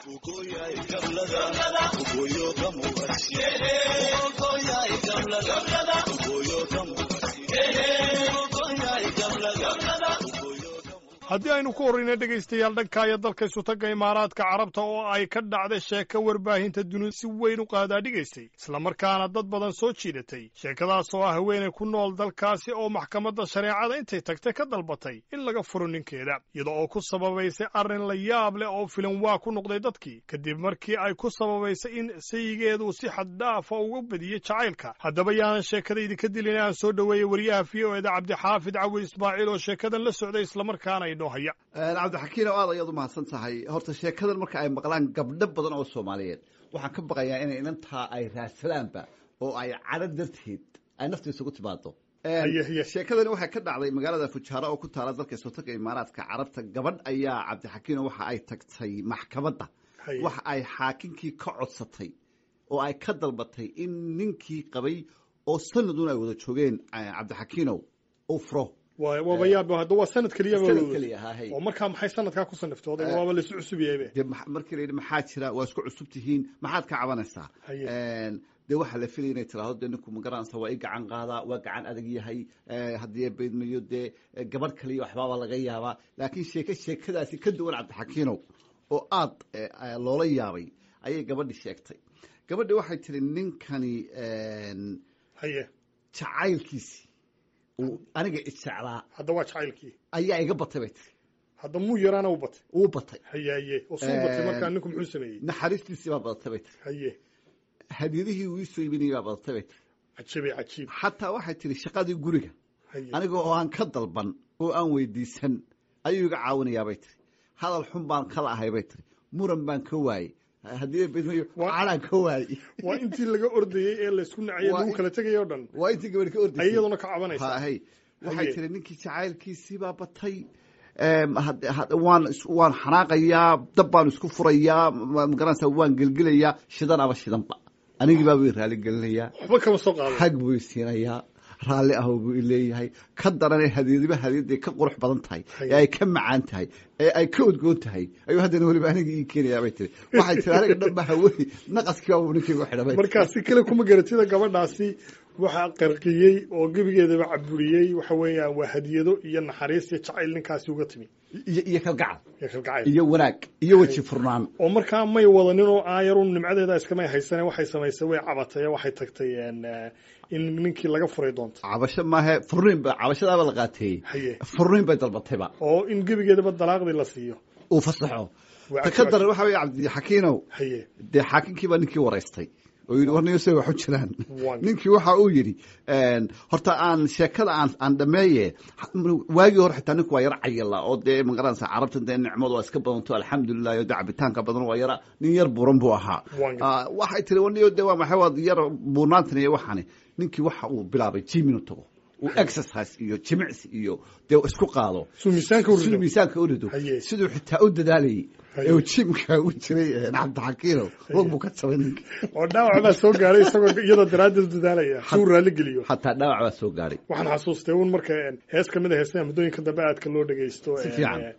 haddii aynu ku horrayna dhegaystayaal dhankaayo dalka isutagga imaaraadka carabta oo ay ka dhacday sheeko warbaahinta dunida si weyn u qaadaa dhigaystay islamarkaana dad badan soo jiidatay sheekadaas oo ah haweenay ku nool dalkaasi oo maxkamadda shareecada intay tagtay ka dalbatay in laga furo ninkeeda iyada oo ku sababaysay arrin la yaab leh oo filan waa ku noqday dadkii kadib markii ay ku sababaysay in sayigeedu si xaddaafa uga badiyey jacaylka. haddaba yaanan sheekada idinka dilin aan soo dhoweeyey wariyaha v o eda cabdixaafid cawi ismaaciil oo sheekadan la socday islamarkaana cabdixakiin oo aad ayaad u mahadsan tahay. horta sheekadan marka ay maqlaan gabdho badan oo soomaaliyeed waxaan ka baqayaa inay inantaa ay raadsadaanba oo ay cadho darteed ay naftiisa ugu timaado. sheekadani waxay ka dhacday magaalada fujaara oo ku taala dalka isutagga imaaraadka carabta. gabadh ayaa cabdixakiino waxa ay tagtay maxkamadda waxa ay xaakinkii ka codsatay oo ay ka dalbatay in ninkii qabay oo sanadun ay wada joogeen cabdixakiinow uu furo. hadda waa sanad keliya oo markaa maxay sanadkaa ku saniftooday waaba la isu cusub yahay markii la yidhi maxaa jira waa isku cusub tihiin maxaad ka cabanaysaa dee waxaa la filaya inay tiraahdo dee ninku magaranaysa waa i gacan qaadaa waa gacan adag yahay haddii baydmayo dee gabadh kaliya waxbaaba laga yaabaa laakiin sheekadaasi ka duwan cabdixakiinow oo aad loola yaabay ayay gabadhi sheegtay. gabadhi waxay tiri ninkani jacaylkiisi aniga isjeclaa hadda waa jacaylkii ayaa iga batay bay tiri. hadda muu yaraana u batay uu batay hayaye oo soo batay markaa ninku muxuu sameeyey naxariistiisii baa badatay bay tiri. haye hadiyadihii uu isoo iibinayay baa badatay bay tiri. cajiib xataa waxay tiri shaqadii guriga aniga oo aan ka dalban oo aan weydiisan ayuu iga caawinayaabay tiri. hadal xun baan kala ahay bay tiri. muran baan ka waayey haddii bidmayo calaan ka waayey waa intii laga ordayey ee laysku nacayay lagu kala tegay oo dhan waa intii gabadh ka ordayay iyaduna ka cabanaysaa. waxay tiri ninkii jacaylkiisii baa batay waan xanaaqayaa dab baan isku furayaa magaranaysa waan gelgelayaa shidan aba shidanba anigii baa way raali gelinayaa waxba kama soo qaado xag buu siinayaa raalli ah buu leeyahay ka daranay hadiyadiba hadiyadday ka qurux badan tahay ee ay ka macaan tahay ee ay ka udgoon tahay ayuu haddana weliba aniga ii keenayaa bay tiri. waxay tiri aniga dhan baa hawey naqaskii baa ninkii ugu xidhamay. markaa si kale kuma garatida gabadhaasi waxaa qarqiyey oo gebigeedaba caburiyey waxa weeyaan waa hadiyado iyo naxariis iyo jacayl ninkaasi uga timi iyo kalgacal iyo wanaag iyo weji furnaan oo markaa may wadanin oo aayarun nimcadeeda iskamay haysane waxay samaysay way cabatay waxay tagtay in ninkii laga furay doonto. cabasho maahe furniinba cabashadaaba la qaateeyey furniin bay dalbatayba oo in gebigeedaba dalaaqdii la siiyo uu fasaxo. ta ka daran waxa weeye cabdixakiinow dee xaakinkii baa ninkii waraystay oo yidhi warniyo say wax u jiraan. ninkii waxa uu yidhi horta aan sheekada aan dhameeye waagii hore xitaa ninku waa yara cayila oo dee magaranaysa carabta dee nicmadu waa iska badanto alxamdulilah oo dee cabitaanka badan waa yara nin yar buuran buu ahaa. waxay tiri warniyo dee waa maxay waad yar buurnaantan iyo waxani ninkii waxa uu bilaabay jim inuu tago uu exercise iyo jimicsi iyo dee isku qaado siduu miisaanka u rido siduu xitaa u dadaalayay ee jimka u jiray cabdixakiinow log buu ka jabay ninka oo dhaawac baa soo gaaray isagoo iyadoo daraaddeed dadaalaya si uu raalli geliyo xataa dhaawac baa soo gaaray. waxaan xasuustay uun marka hees ka mid a heesaha muddooyinka dambe aadka loo dhegaysto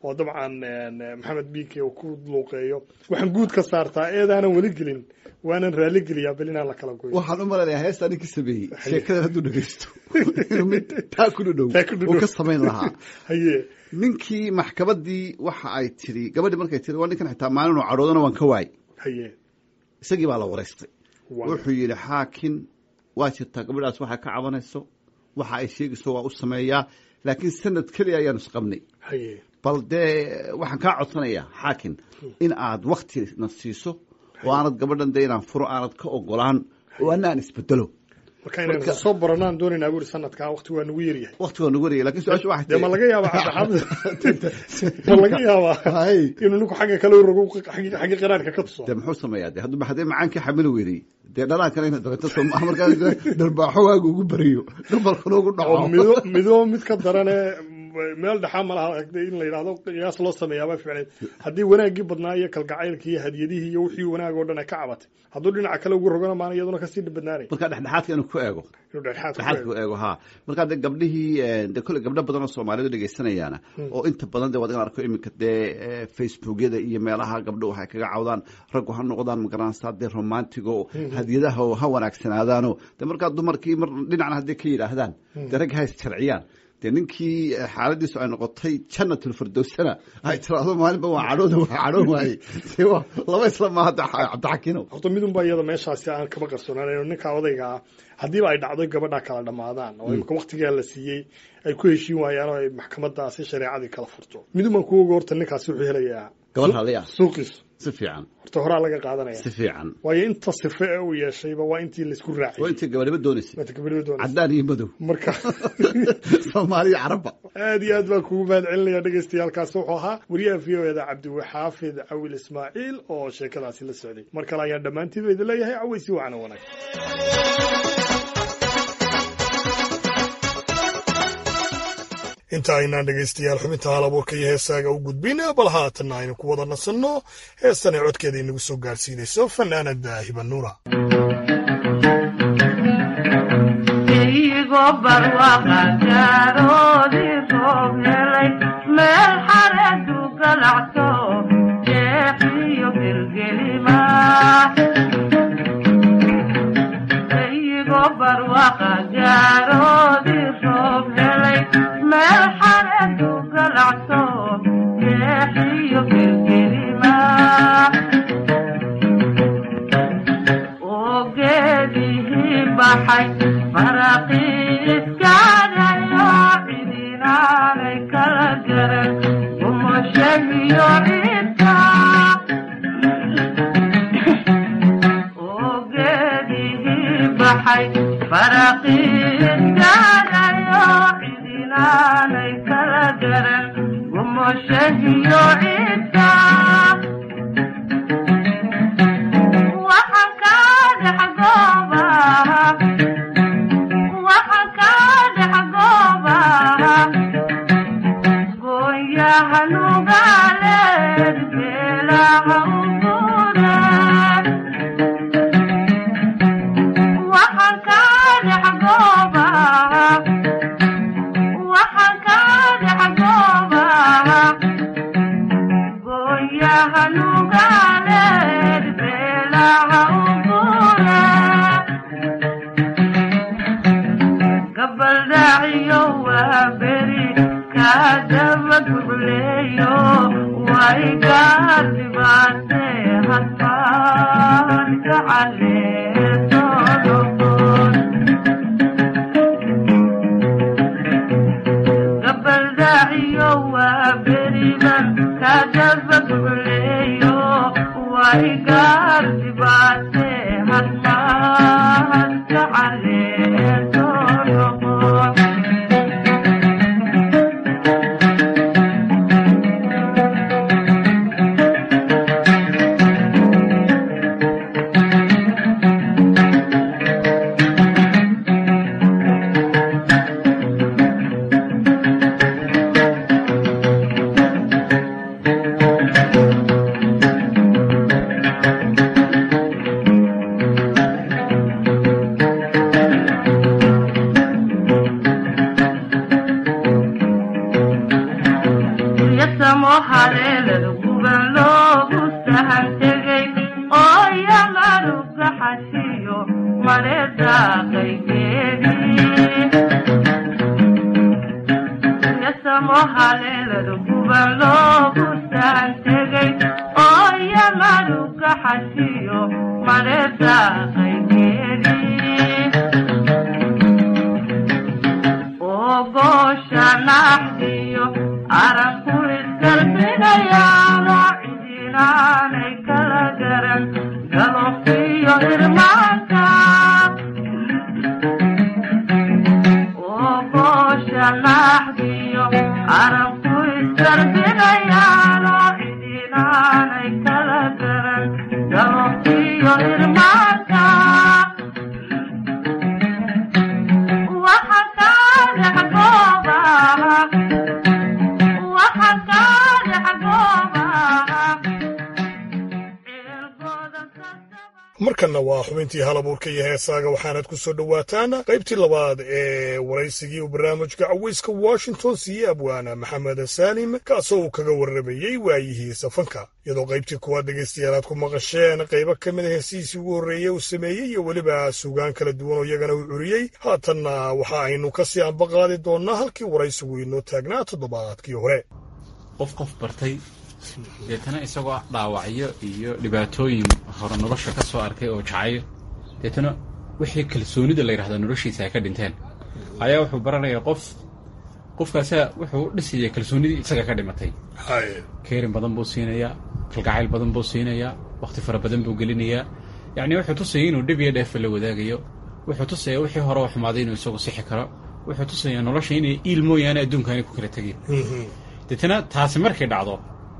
oo dabcan maxamed biike uu ku luuqeeyo waxaan guud ka saartaa eedaanan weli gelin waanan raali geliyaa bal inaan la kala goyo waxaan u maleynayaa heestaa ninkii sameeyey sheekadan hadduu dhegeysto inuu mid taa ku dhudhow uu ka samayn lahaa haye ninkii maxkamaddii waxa ay tiri gabadhii markay tiri waa ninkan xitaa maalin uu cadhoodana waan ka waayay haye isagii baa la wareystay wuxuu yidhi xaakin waa jirtaa gabadhaas waxaa ka cabanayso waxa ay sheegayso waa u sameeyaa laakiin sanad keliya ayaanu isqabnay bal dee waxaan kaa codsanayaa xaakin in aad waktina siiso oo aanad gabadhan dee inaan furo aanad ka ogolaan oo ana aan isbedelo marka inaan soo baranaan doonaynaa buuri sanadkaa waqti waa nagu yaryahay waqti waa nagu yaryahay laakiin su-aasha waxay dee ma laga yaabaa ma laga yaabaa inuu ninku xagga kale u rogo xagga qiraarka ka tuso dee muxuu sameeyaa dee hadduu haddee macaankii xamili weynay dee dhalaan kale ina dabeeto soomaa markaa dharbaaxo waagu ugu bariyo dhabalkana ugu dhaco mido mid ka darane meel dhaxaa malaha in la yidhahdo qiyaas loo sameeyaaba ficneed haddii wanaaggii badnaa iyo kalgacaylkii iyo hadiyadihii iyo wixii wanaag oo dhan ay ka cabatay hadduu dhinaca kale ugu rogona maana iyaduna kasii badnaanay marka dhexdhexaadka inuu ku eego dhexdhexaadka ku eego ha markaa dee gabdhihii dee kolle gabdho badan oo soomaalidu dhegeysanayaana oo inta badan dee waad in arko iminka dee facebookyada iyo meelaha gabdho waxay kaga cawdaan raggu ha noqdaan magaranaysaa dee romantigo hadiyadaha ha wanaagsanaadaano dee markaa dumarkii mar dhinacna haddii ka yidhaahdaan dee ragga ha isjarciyaan dee ninkii xaaladiisu ay noqotay janatulfirdowsana ay tiraahdo maalinba waa cadhoon waaye dee waa laba isla maaha cabdixakino horta midun baa iyada meeshaasi aan kama qarsoonaan ninka odaygaa haddiiba ay dhacdo gabadha kala dhammaadaan oo imika waktigaa la siiyey ay ku heshiin waayaan oo ay maxkamadaasi shareecadii kala furto midun baan ku oga horta ninkaasi wuxuu helayaa gabadh haliya suuqiisu si fiican horta horaa laga qaadanaya si fiican waayo inta sife ee uu yeeshayba waa intii laisku raaciyay waa intii gabadhiba doonaysay caddaan iyo madow marka soomaaliya carabba aad iyo aad baan kugu mahad celinaya dhegeystayaaalkaasi wuxuu ahaa wariyaha v o eda cabdiwaxaafid cawil ismaaciil oo sheekadaasi la socday mar kale ayaan dhammaantiiba idin leeyahay cawaysi wacana wanaag inta aynaan dhegaystayaal xubinta hal abuurka iyo heesaaga u gudbin bal haatanna aynu ku wada nasanno heestan ay codkeeda inagu soo gaarsiinayso fanaanada hibanuura markanna waa xubintii halabuurka iyo heesaaga waxaanad ku soo dhowaataan qaybtii labaad ee waraysigii uu barnaamijka cawayska washington siiyey abwaana maxamed saalim kaasoo uu kaga warramayey waayihiisa fanka iyadoo qaybtii kuwaad dhegaystayaal aad ku maqasheen qaybo ka mid a heesihiisii ugu horreeyey uu sameeyey iyo weliba suugaan kala duwan oo iyagana uu curiyey haatanna waxa aynu ka sii ambaqaadi doonnaa halkii waraysigu inoo taagnaa toddobaadkii hore qof bartay deetana isagoo dhaawacyo iyo dhibaatooyin hore nolosha ka soo arkay oo jacayo deetana wixii kalsoonida la yidhahda noloshiisa ay ka dhinteen ayaa wuxuu baranayaa qofkaasaa wuxuu dhisaya kalsoonidii isaga ka dhimatay keerin badan buu siinayaa kalgacayl badan buu siinayaa wakhti fara badan buu gelinayaa yacni wuxuu tusaya inuu dhib iyo dheefa la wadaagayo wuxuu tusaya wixii hore oo xumaaday inuu isagu sixi karo wuxuu tusayaa nolosha inay iil mooyaane adduunka aanay ku kala tegin deetana taasi markay dhacdo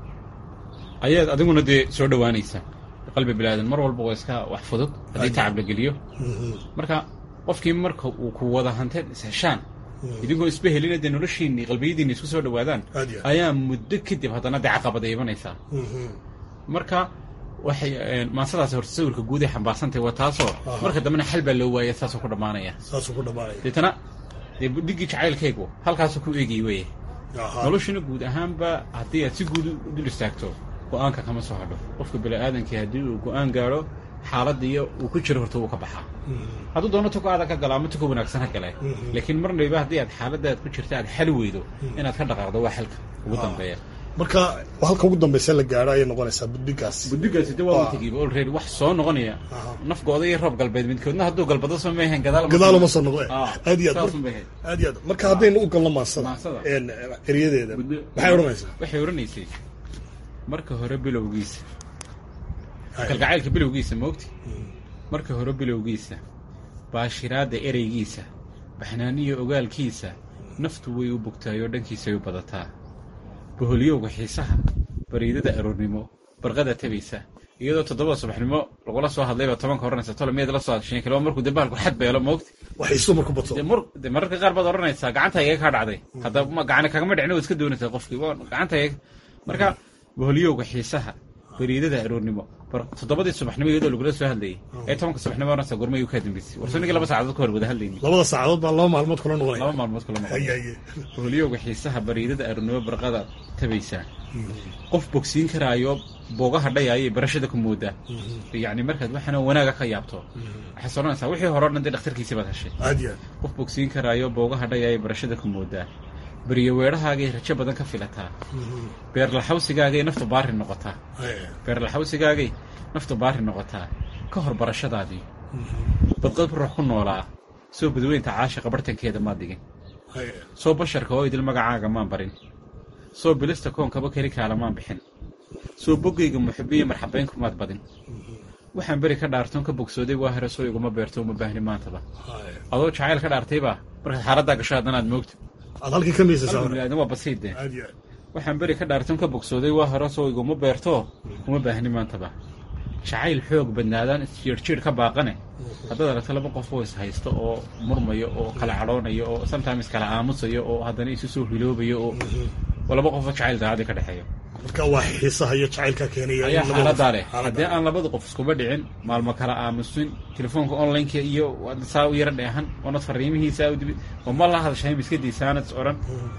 ayaad adiguna dee soo dhowaanaysa qalbi bilaadan mar walba waa iska wax fudud haddii tacab la geliyo marka qofkii marka uu ku wada hanteed isheshaan idinkoo isba helina dee noloshiinii qalbiyadiinni isku soo dhowaadaan ayaa muddo kadib haddana dee caqabada imanaysaa marka waxay maasadaas horta sawirka guud ay xambaarsantahay waa taasoo marka dambena xal baa loo waaya saasoo ku dhammaanaya deetana dee diggii jacaylkaygu halkaasuu ku eegay weye noloshuna guud ahaanba haddii aad si guud u dul istaagto go'aanka kama soo hadho qofka bini'aadankii haddii uu go'aan gaadho xaaladdiiyo uu ku jiro horta wuu ka baxaa hadduu doono tuko adag ka galo ama tuko wanaagsan ha gale laakiin marnayba haddii aad xaaladdaad ku jirta aad xali weydo inaad ka dhaqaaqdo waa xalka ugu dambeeya marka halka ugu dambaysa la gaadho ayay noqonaysaa buddigaasi de waa tegiiba already wax soo noqonaya nafgooda iyo roob galbeed midkoodna hadduu galbado soo meehen gadaal uma soo noqdeen aad iyo aad marka haddaynu u galno maansada eryadeeda maxay odhanaysaa waxay odhanaysay marka hore bilowgiisa kalgacaylka bilowgiisa maogti marka hore bilowgiisa baashiraadda ereygiisa baxnaaniyo ogaalkiisa naftu way u bogtaayoo dhankiisay u badataa boholyowga xiisaha bariidada aroornimo barqada tabaysa iyadoo 7 subaxnimo lagula soo hadlayba 10 ka oranaysa tolomeed la soo hadashay kale markuu dambaalku xad beelo moogti waxay soo marku bato mararka qaar baad oranaysaa gacanta iyaga ka dhacday hadda ma gacana kaga ma dhicin oo iska doonaysaa qofkii waa gacanta iyaga marka boholyowga xiisaha bariidada aroornimo 7 subaxnimo iyadoo lagula soo hadlayay ee 10 subaxnimo oranaysa gormay u ka dambeysay warsaniga 2 saacadood ka hor wada hadlayay 2 saacadood baa 2 maalmood kala noqday 2 maalmood kala noqday boholyowga xiisaha bariidada aroornimo barqada tabaysa qof bogsiin karaayo boogaha dhayaayay barashada ku mooda yacni markaad waxana wanaaga ka yaabto waxay soconaysaa wixii hore dhan dhakhtarkiisa baad heshay qof bogsiin karaayo boogaha dhayaayay barashada ku mooda bariyo weerahaagay rajo badan ka filataa beerlaxawsigaagay naftu baari noqotaa beerlaxawsigaagay naftu baari noqotaa ka hor barashadaadii badqad ruux ku noolaa soo badweynta caashiqa bartankeeda maad digin soo basharka oo idil magacaaga maan barin soo bilista koonkaba keli kaalamaan bixin soo boggayga muxubiya marxabayn kumaad badin waxaan beri ka dhaartoon ka bogsooday waa hore soo iguma beerto uma baahni maantaba adoo jacayl ka dhaartayba markaad xaaladdaa gasho haddanaad moogta halkii ka miisaysaa waa basiide waxaan beri ka dhaartoon ka bogsooday waa hore soo iguma beerto uma baahni maantaba jacayl xoog badnaadaan isjiirjiir ka baaqane haddaad aragto 2 qof oo is haysto oo murmayo oo kala cadhoonayo oo sometimes kala aamusayo oo haddana isu soo hiloobayo oo 2 qof oo jacayl daacadi ka dhexeeyo marka waa xiisaha iyo jacaylka keenaya ayaa xaaladda leh haddii aan 2 qof iskuba dhicin maalmo kala aamusin telefoonka online-ka iyo saa u yara dheehan oonad fariimihiisa u dibi oo ma la hadashay miska diisaanad oran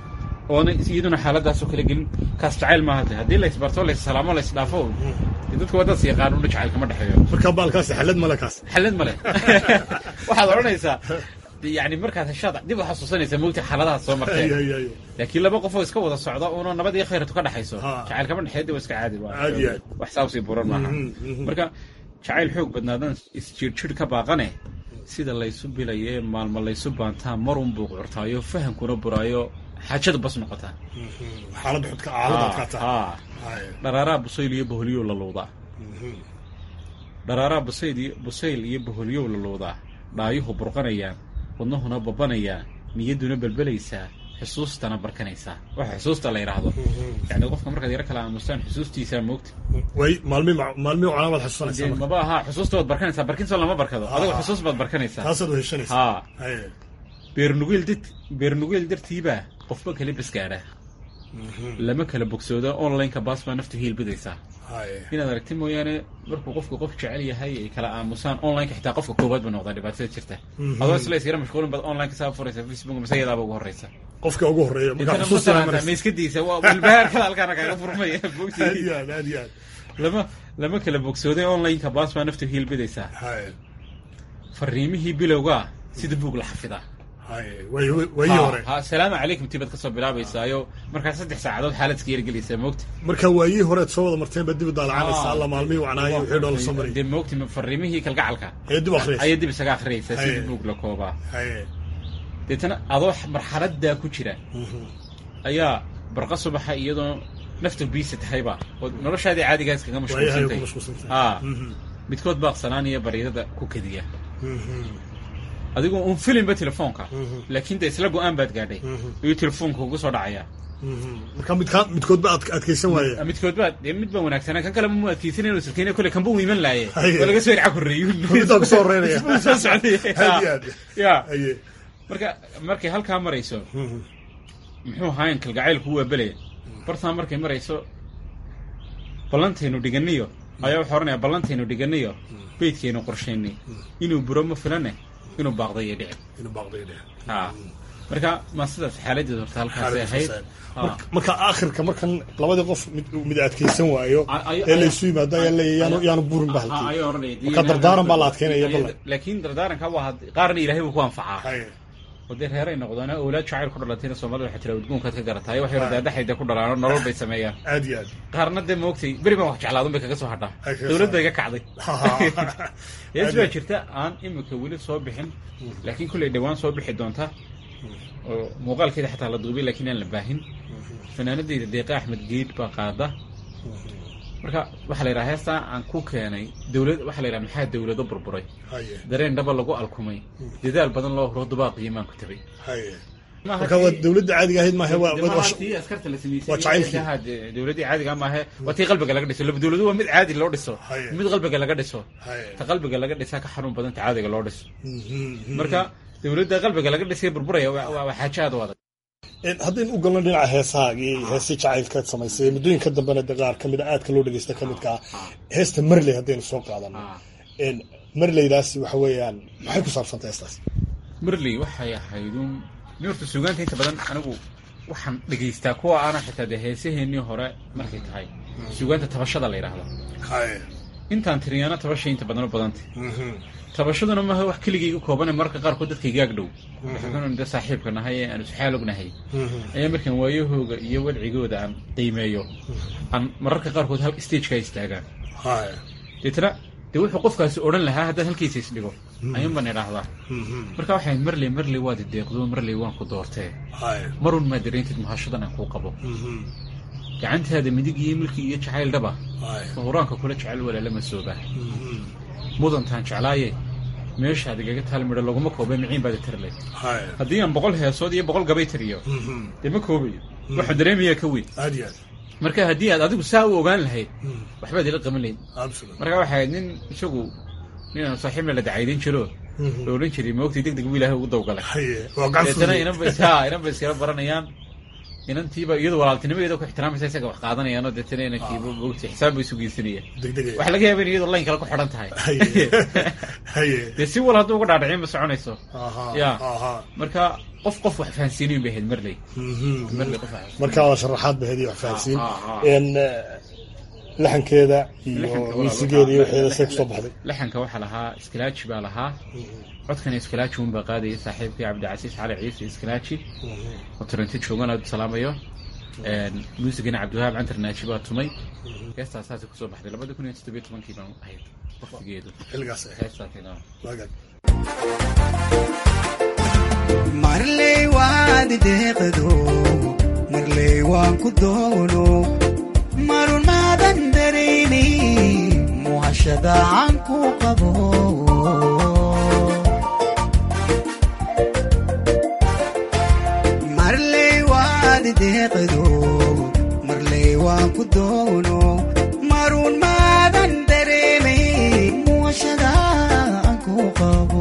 oona iyaduna xaaladaasoo kala gelin kaas jacayl maaha de haddii la isbarto la issalaamo la isdhaafo dadka waa dad yaqaan una jacayl kama dhexeeyo marka baalkaasi xallad male kaas xallad male waxaad odhanaysaa yani markaad heshaad dib u xasuusanaysa moogta xaaladahaas soo martay laakiin laba qof oo iska wada socda una nabad iyo khayratu ka dhexayso jacayl kama dhexeeyo waa iska caadi wax saabsii buran maaha marka jacayl xoog badnaadan isjirjir ka baaqane sida laysu bilaye maalmo laysu baantaa mar un buu curtaayo fahamkuna buraayo xaajada bas noqotaa dharaaraa busayl iyo boholyow la luudaa dharaaraa busayl iyo boholyow la luudaa dhaayuhu burqanayaan wadnahuna babanayaan niyadduna belbelaysaa xusuustana barkanaysaa waxa xusuusta la yidhaahdo yani qofka markaad yaro kala aamustaan xusuustiisaa moogta way maalmii calaamaad xasuusanaysaa maba aha xusuusta waad barkanaysaa barkinsoo lama barkado adigo xusuus baad barkanaysaa taasaad heshanaysaa beernugeel dartiibaa qofba kala basgaadha lama kala bogsoodo online-ka baas baa naftu hiilbidaysaa inaad aragti mooyaane markuu qofku qof jecel yahay ay kala aamusaan online-ka xitaa qofka koowaad ba noqdaa dhibaatada jirta adoo isla is yara mashquulin baad online-ka saa furaysa facebook mise iyadaaba ugu horreysa qofka ugu horreeya maiskadiisa waa walbahaarkada halkaana kaaga furmaya lama kala bogsooday online-ka baas baa naftu hiilbidaysaa fariimihii bilowgaa sida buug la xafidaa asalaamu calaykum tibaad kasoo bilaabaysaayo markaa 3 saacadood xaalad iska yargelaysaa moogta marka waayihii horeed soo wada marteen baad dib u daalacanaysaa alla maalmihii wacnaayo wixii dhool soo maray dib moogta fariimihii kalgacalka ayay dib isaga akhriyaysaa sida buug la koobaa deetana adoo marxaladaa ku jira ayaa barqa subaxa iyadoo naftu biisa tahayba oo noloshaadii caadigaa iskaga mashquulsantay midkood baaqsanaan iyo bariidada ku kadiya adigoo un filimba telefoonka laakiin de isla go-aan baad gaadhay ayuu telefoonka ugu soo dhacayaa marka midkood ba adkaysan waaye midkood baa dee mid baa wanaagsanaa kan kale mu adkaysan inuu sirkayna kole kanba u iman laaye oo laga soo irca korreeyo middaa kusoo horeynaya soo socday ya markay halkaa marayso muxuu ahayn kalgacaylku waa belaya bartaa markay marayso ballantaynu dhiganiyo ayaa wuxuu oranaya ballantaynu dhiganiyo beydkaynu qorshaynay inuu buro ma filane inuu baaqday iyo dhici marka ma sidaas xaaladeedu horta halkaasay ahayd marka aakhirka markan labadii qof mid adkaysan waayo ee laysu yimaado ayaa leeyahay yaanu burin ba halkii marka dardaaran baa la adkaynaya laakiin dardaaranka waa qaarna ilaahay buu ku anfacaa ودي هيرين نقضنا أولاد شاعر كل لاتين الصومال حتى لو تكون كذا قرأت هاي واحد رد حيدا كل رأنا نرول بيسميها عادي قارنا ده موقتي بري ما وحش على ضمك كسر حدا دولة ده كعدي يسوي شرطة عن إمك ولد صوب بحن لكن كل الدوان صوب بحدونتها مقال كده حتى على الضبي لكن أنا باهن فأنا ندي الدقيقة أحمد جيد بقاعدة marka waxa la yiraahdaa heesta aan ku keenay dawlad waxa la yiraahdaa maxay dawladda burburay dareen dhaba lagu alkumay dadaal badan loo horo dubaaq qiimaan ku tabay marka waa dawladda caadiga ahayd ma waa askarta la sameeyay waa jacaylkii dawladda caadiga ma aha waa tii qalbiga laga dhiso dawladdu waa mid caadi loo dhiso mid qalbiga laga dhiso ta qalbiga laga dhisaa ka xarun badan caadiga loo dhiso marka dawladda qalbiga laga dhisay burburaya waa xaajaad wada haddaynu u galno dhinaca heesahaagii heesii jacaylkaad samaysay muddooyinka dambena qaar ka mid a aadka loo dhegeysta ka midka ah heesta marley haddaynu soo qaadano marleydaasi waxa weeyaan maxay ku saabsantay heestaas marley waxay ahaydun horta suugaanta inta badan anigu waxaan dhegeystaa kuwa aanan xitaa dee heesaheenii hore markay tahay suugaanta tabashada la yidhaahdo intaan tiriyaana tabasha inta badan u badantay tabashaduna maaha wax keligayga koobane marka qaarkood dadkayga agdhow waxaan de saaxiibka nahay ee aan isxaal ognahay ayaa markaan waayahooga iyo wadcigooda aan qiimeeyo aan mararka qaarkood hal stageka istaagaan deetana dee wuxuu qofkaasi odhan lahaa haddaad halkiisa isdhigo ayuun baan idhaahdaa marka waxay marley waad ideeqdo marley waan ku doortee marun maa dareentid mahashadan aan kuu qabo gacantaada midig iyo milki iyo jacayl dhaba huraanka kula jecel walaalama soobaa mudantaan jeclaaye meeshaad igaga taal midho laguma koobay miciin baad tirlay haddii aan 100 heesood iyo 100 gabay tiriyo dee ma koobayo waxaan dareemayaa ka weyn marka haddii aad adigu saa u ogaan lahayd waxbaad ila qaban lahayd marka waxay nin isagu nin saaxiibna la dacaydeyn jiro loolan jiray moogtay degdeg buu ilaahay ugu dawgalay deetana inanba iskala baranayaan inantiiba iyadu walaaltinimadeeda ku ixtiraamaysa isaga wax qaadanayaanoo deetana inankiiba mogti xisaab bay isu geysanayaan waxa laga yaaba in iyadu layn kale ku xidhan tahay dee si wal hadduu uga dhaadhicin ma soconayso ya marka qof wax fahansiinayn bay ahayd marley marka waa sharaxaad bay ahayd iyo wax fahansiin laxankeeda iyo miisigeeda iyo waxeeda say kusoo baxday laxanka waxaa lahaa iskalaaji baa lahaa codkana iskalaaji un baa qaadayay saaxiibkii cabdicasiis cali ciise iskalaaji oo toronto joogan aad salaamayo muusigana cabdiwahaab cantar naaji baa tumay heestaa saasay kusoo baxday 2017 baan ahayd waqtigeedu xilligaas marley waad deeqdo marley waan ku doono marun maadan dareeni muhashada aan ku qabo marley waad deeqdo marley waan ku doono marun maadan dareeni muhashada aan ku qabo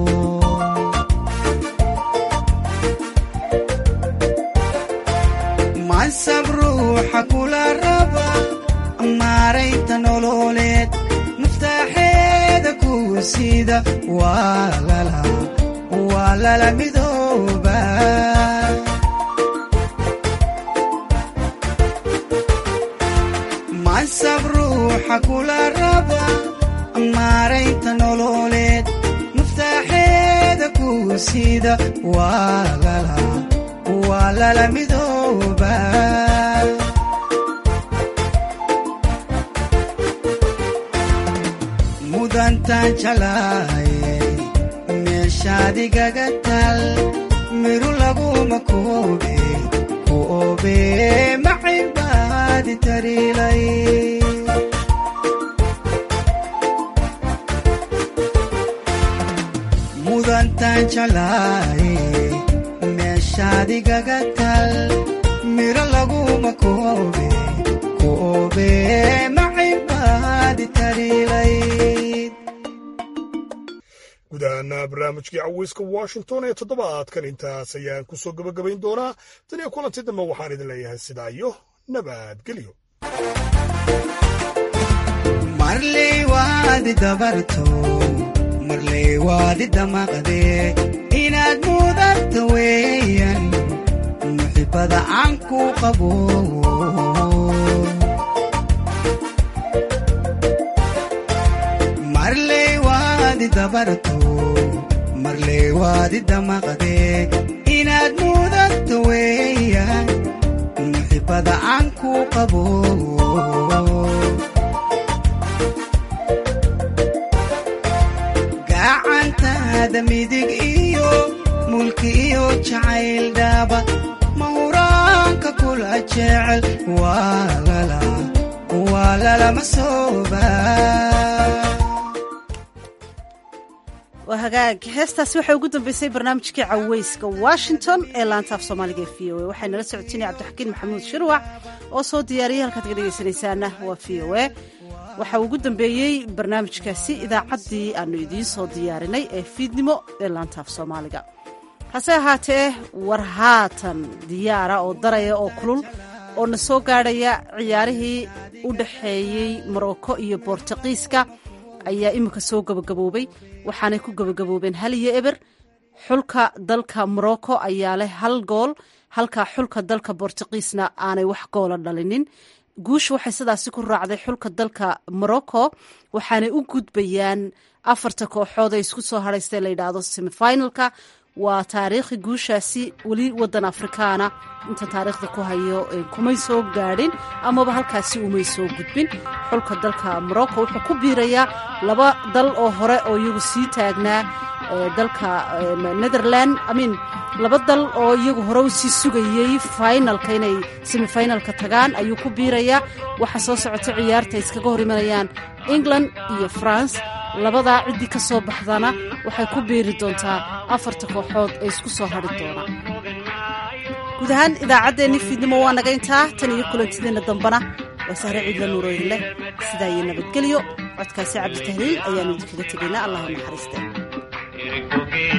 mansab ruuxa kula raba maaraynta nololeed muftaaxeeda ku sida waa lala midooba mansab ruuxa kula raba maaraynta nololeed muftaaxeeda ku sida waa lala midooba mudantaan jalaaye meeshaadigaga tal miru laguma koobe ku oobe macibaadi tariilay mudantaan jalaaye meeshaadigaga tal miro laguma koobe ku oobe macibaadi tariilayd gudahaana barnaamijkii caweyska washington ee toddobaadkan intaas ayaan ku soo gabagabayn doonaa tan iyo kulanti dambe waxaan idin leeyahay sidaa iyo nabadgelyo marley waadi dabarto marley waadi damaqde inaad mudanta weeyaan muxibada aan ku qabo marley waadi dabarto marley waadi damaqde inaad mudanta weeyaan muxibada aan ku qabo gacantaada midig iyo mulki iyo jacayl dhaaba mahuraanka kula jecel waa lalama sooba waa hagaag heestaasi waxay ugu dambeysay barnaamijkii caweyska washington ee laanta af soomaaliga ee v o a waxay nala socotinaya cabdixakiin maxamuud shirwac oo soo diyaariyay halkaad ga dhegaysanaysaana waa v o a waxa ugu dambeeyey barnaamijkaasi idaacaddii aanu idiin soo diyaarinay ee fiidnimo ee laanta af soomaaliga hase ahaatee war haatan diyaara oo daraya oo kulul oo na soo gaadhaya ciyaarihii u dhaxeeyey morocco iyo bortuqiiska ayaa iminka soo gabagaboobay waxaanay ku gabagaboobeen 1-0 xulka dalka morocco ayaa leh 1 gool halka xulka dalka bortuqiisna aanay wax goola dhalinin guusha waxay sidaasi ku raacday xulka dalka morocco waxaanay u gudbayaan 4 kooxood ee isku soo hadhaystay la yidhaahdo semifinalka waa taariikhi guushaasi weli waddan afrikaana inta taariikhda ku hayo kumay soo gaadhin amaba halkaasi umay soo gudbin xulka dalka morocco wuxuu ku biirayaa 2 dal oo hore oo iyagu sii taagnaa dalka netherland 2 dal oo iyagu hore u sii sugayey finalka inay semifinalka tagaan ayuu ku biirayaa waxaa soo socota ciyaarta iskaga hor imanayaan england iyo france labadaa ciddii ka soo baxdana waxay ku biiri doontaa 4 kooxood ee isku soo hadhi doona guud ahaan idaacaddeenni fiidnimo waa naga intaa tan iyo kulantideenna dambana waa sahre ciidla nuurooyin leh sidaa iyo nabadgelyo codkaasi cabditahliil ayaanu idinkaga tegaynaa allah naxariiste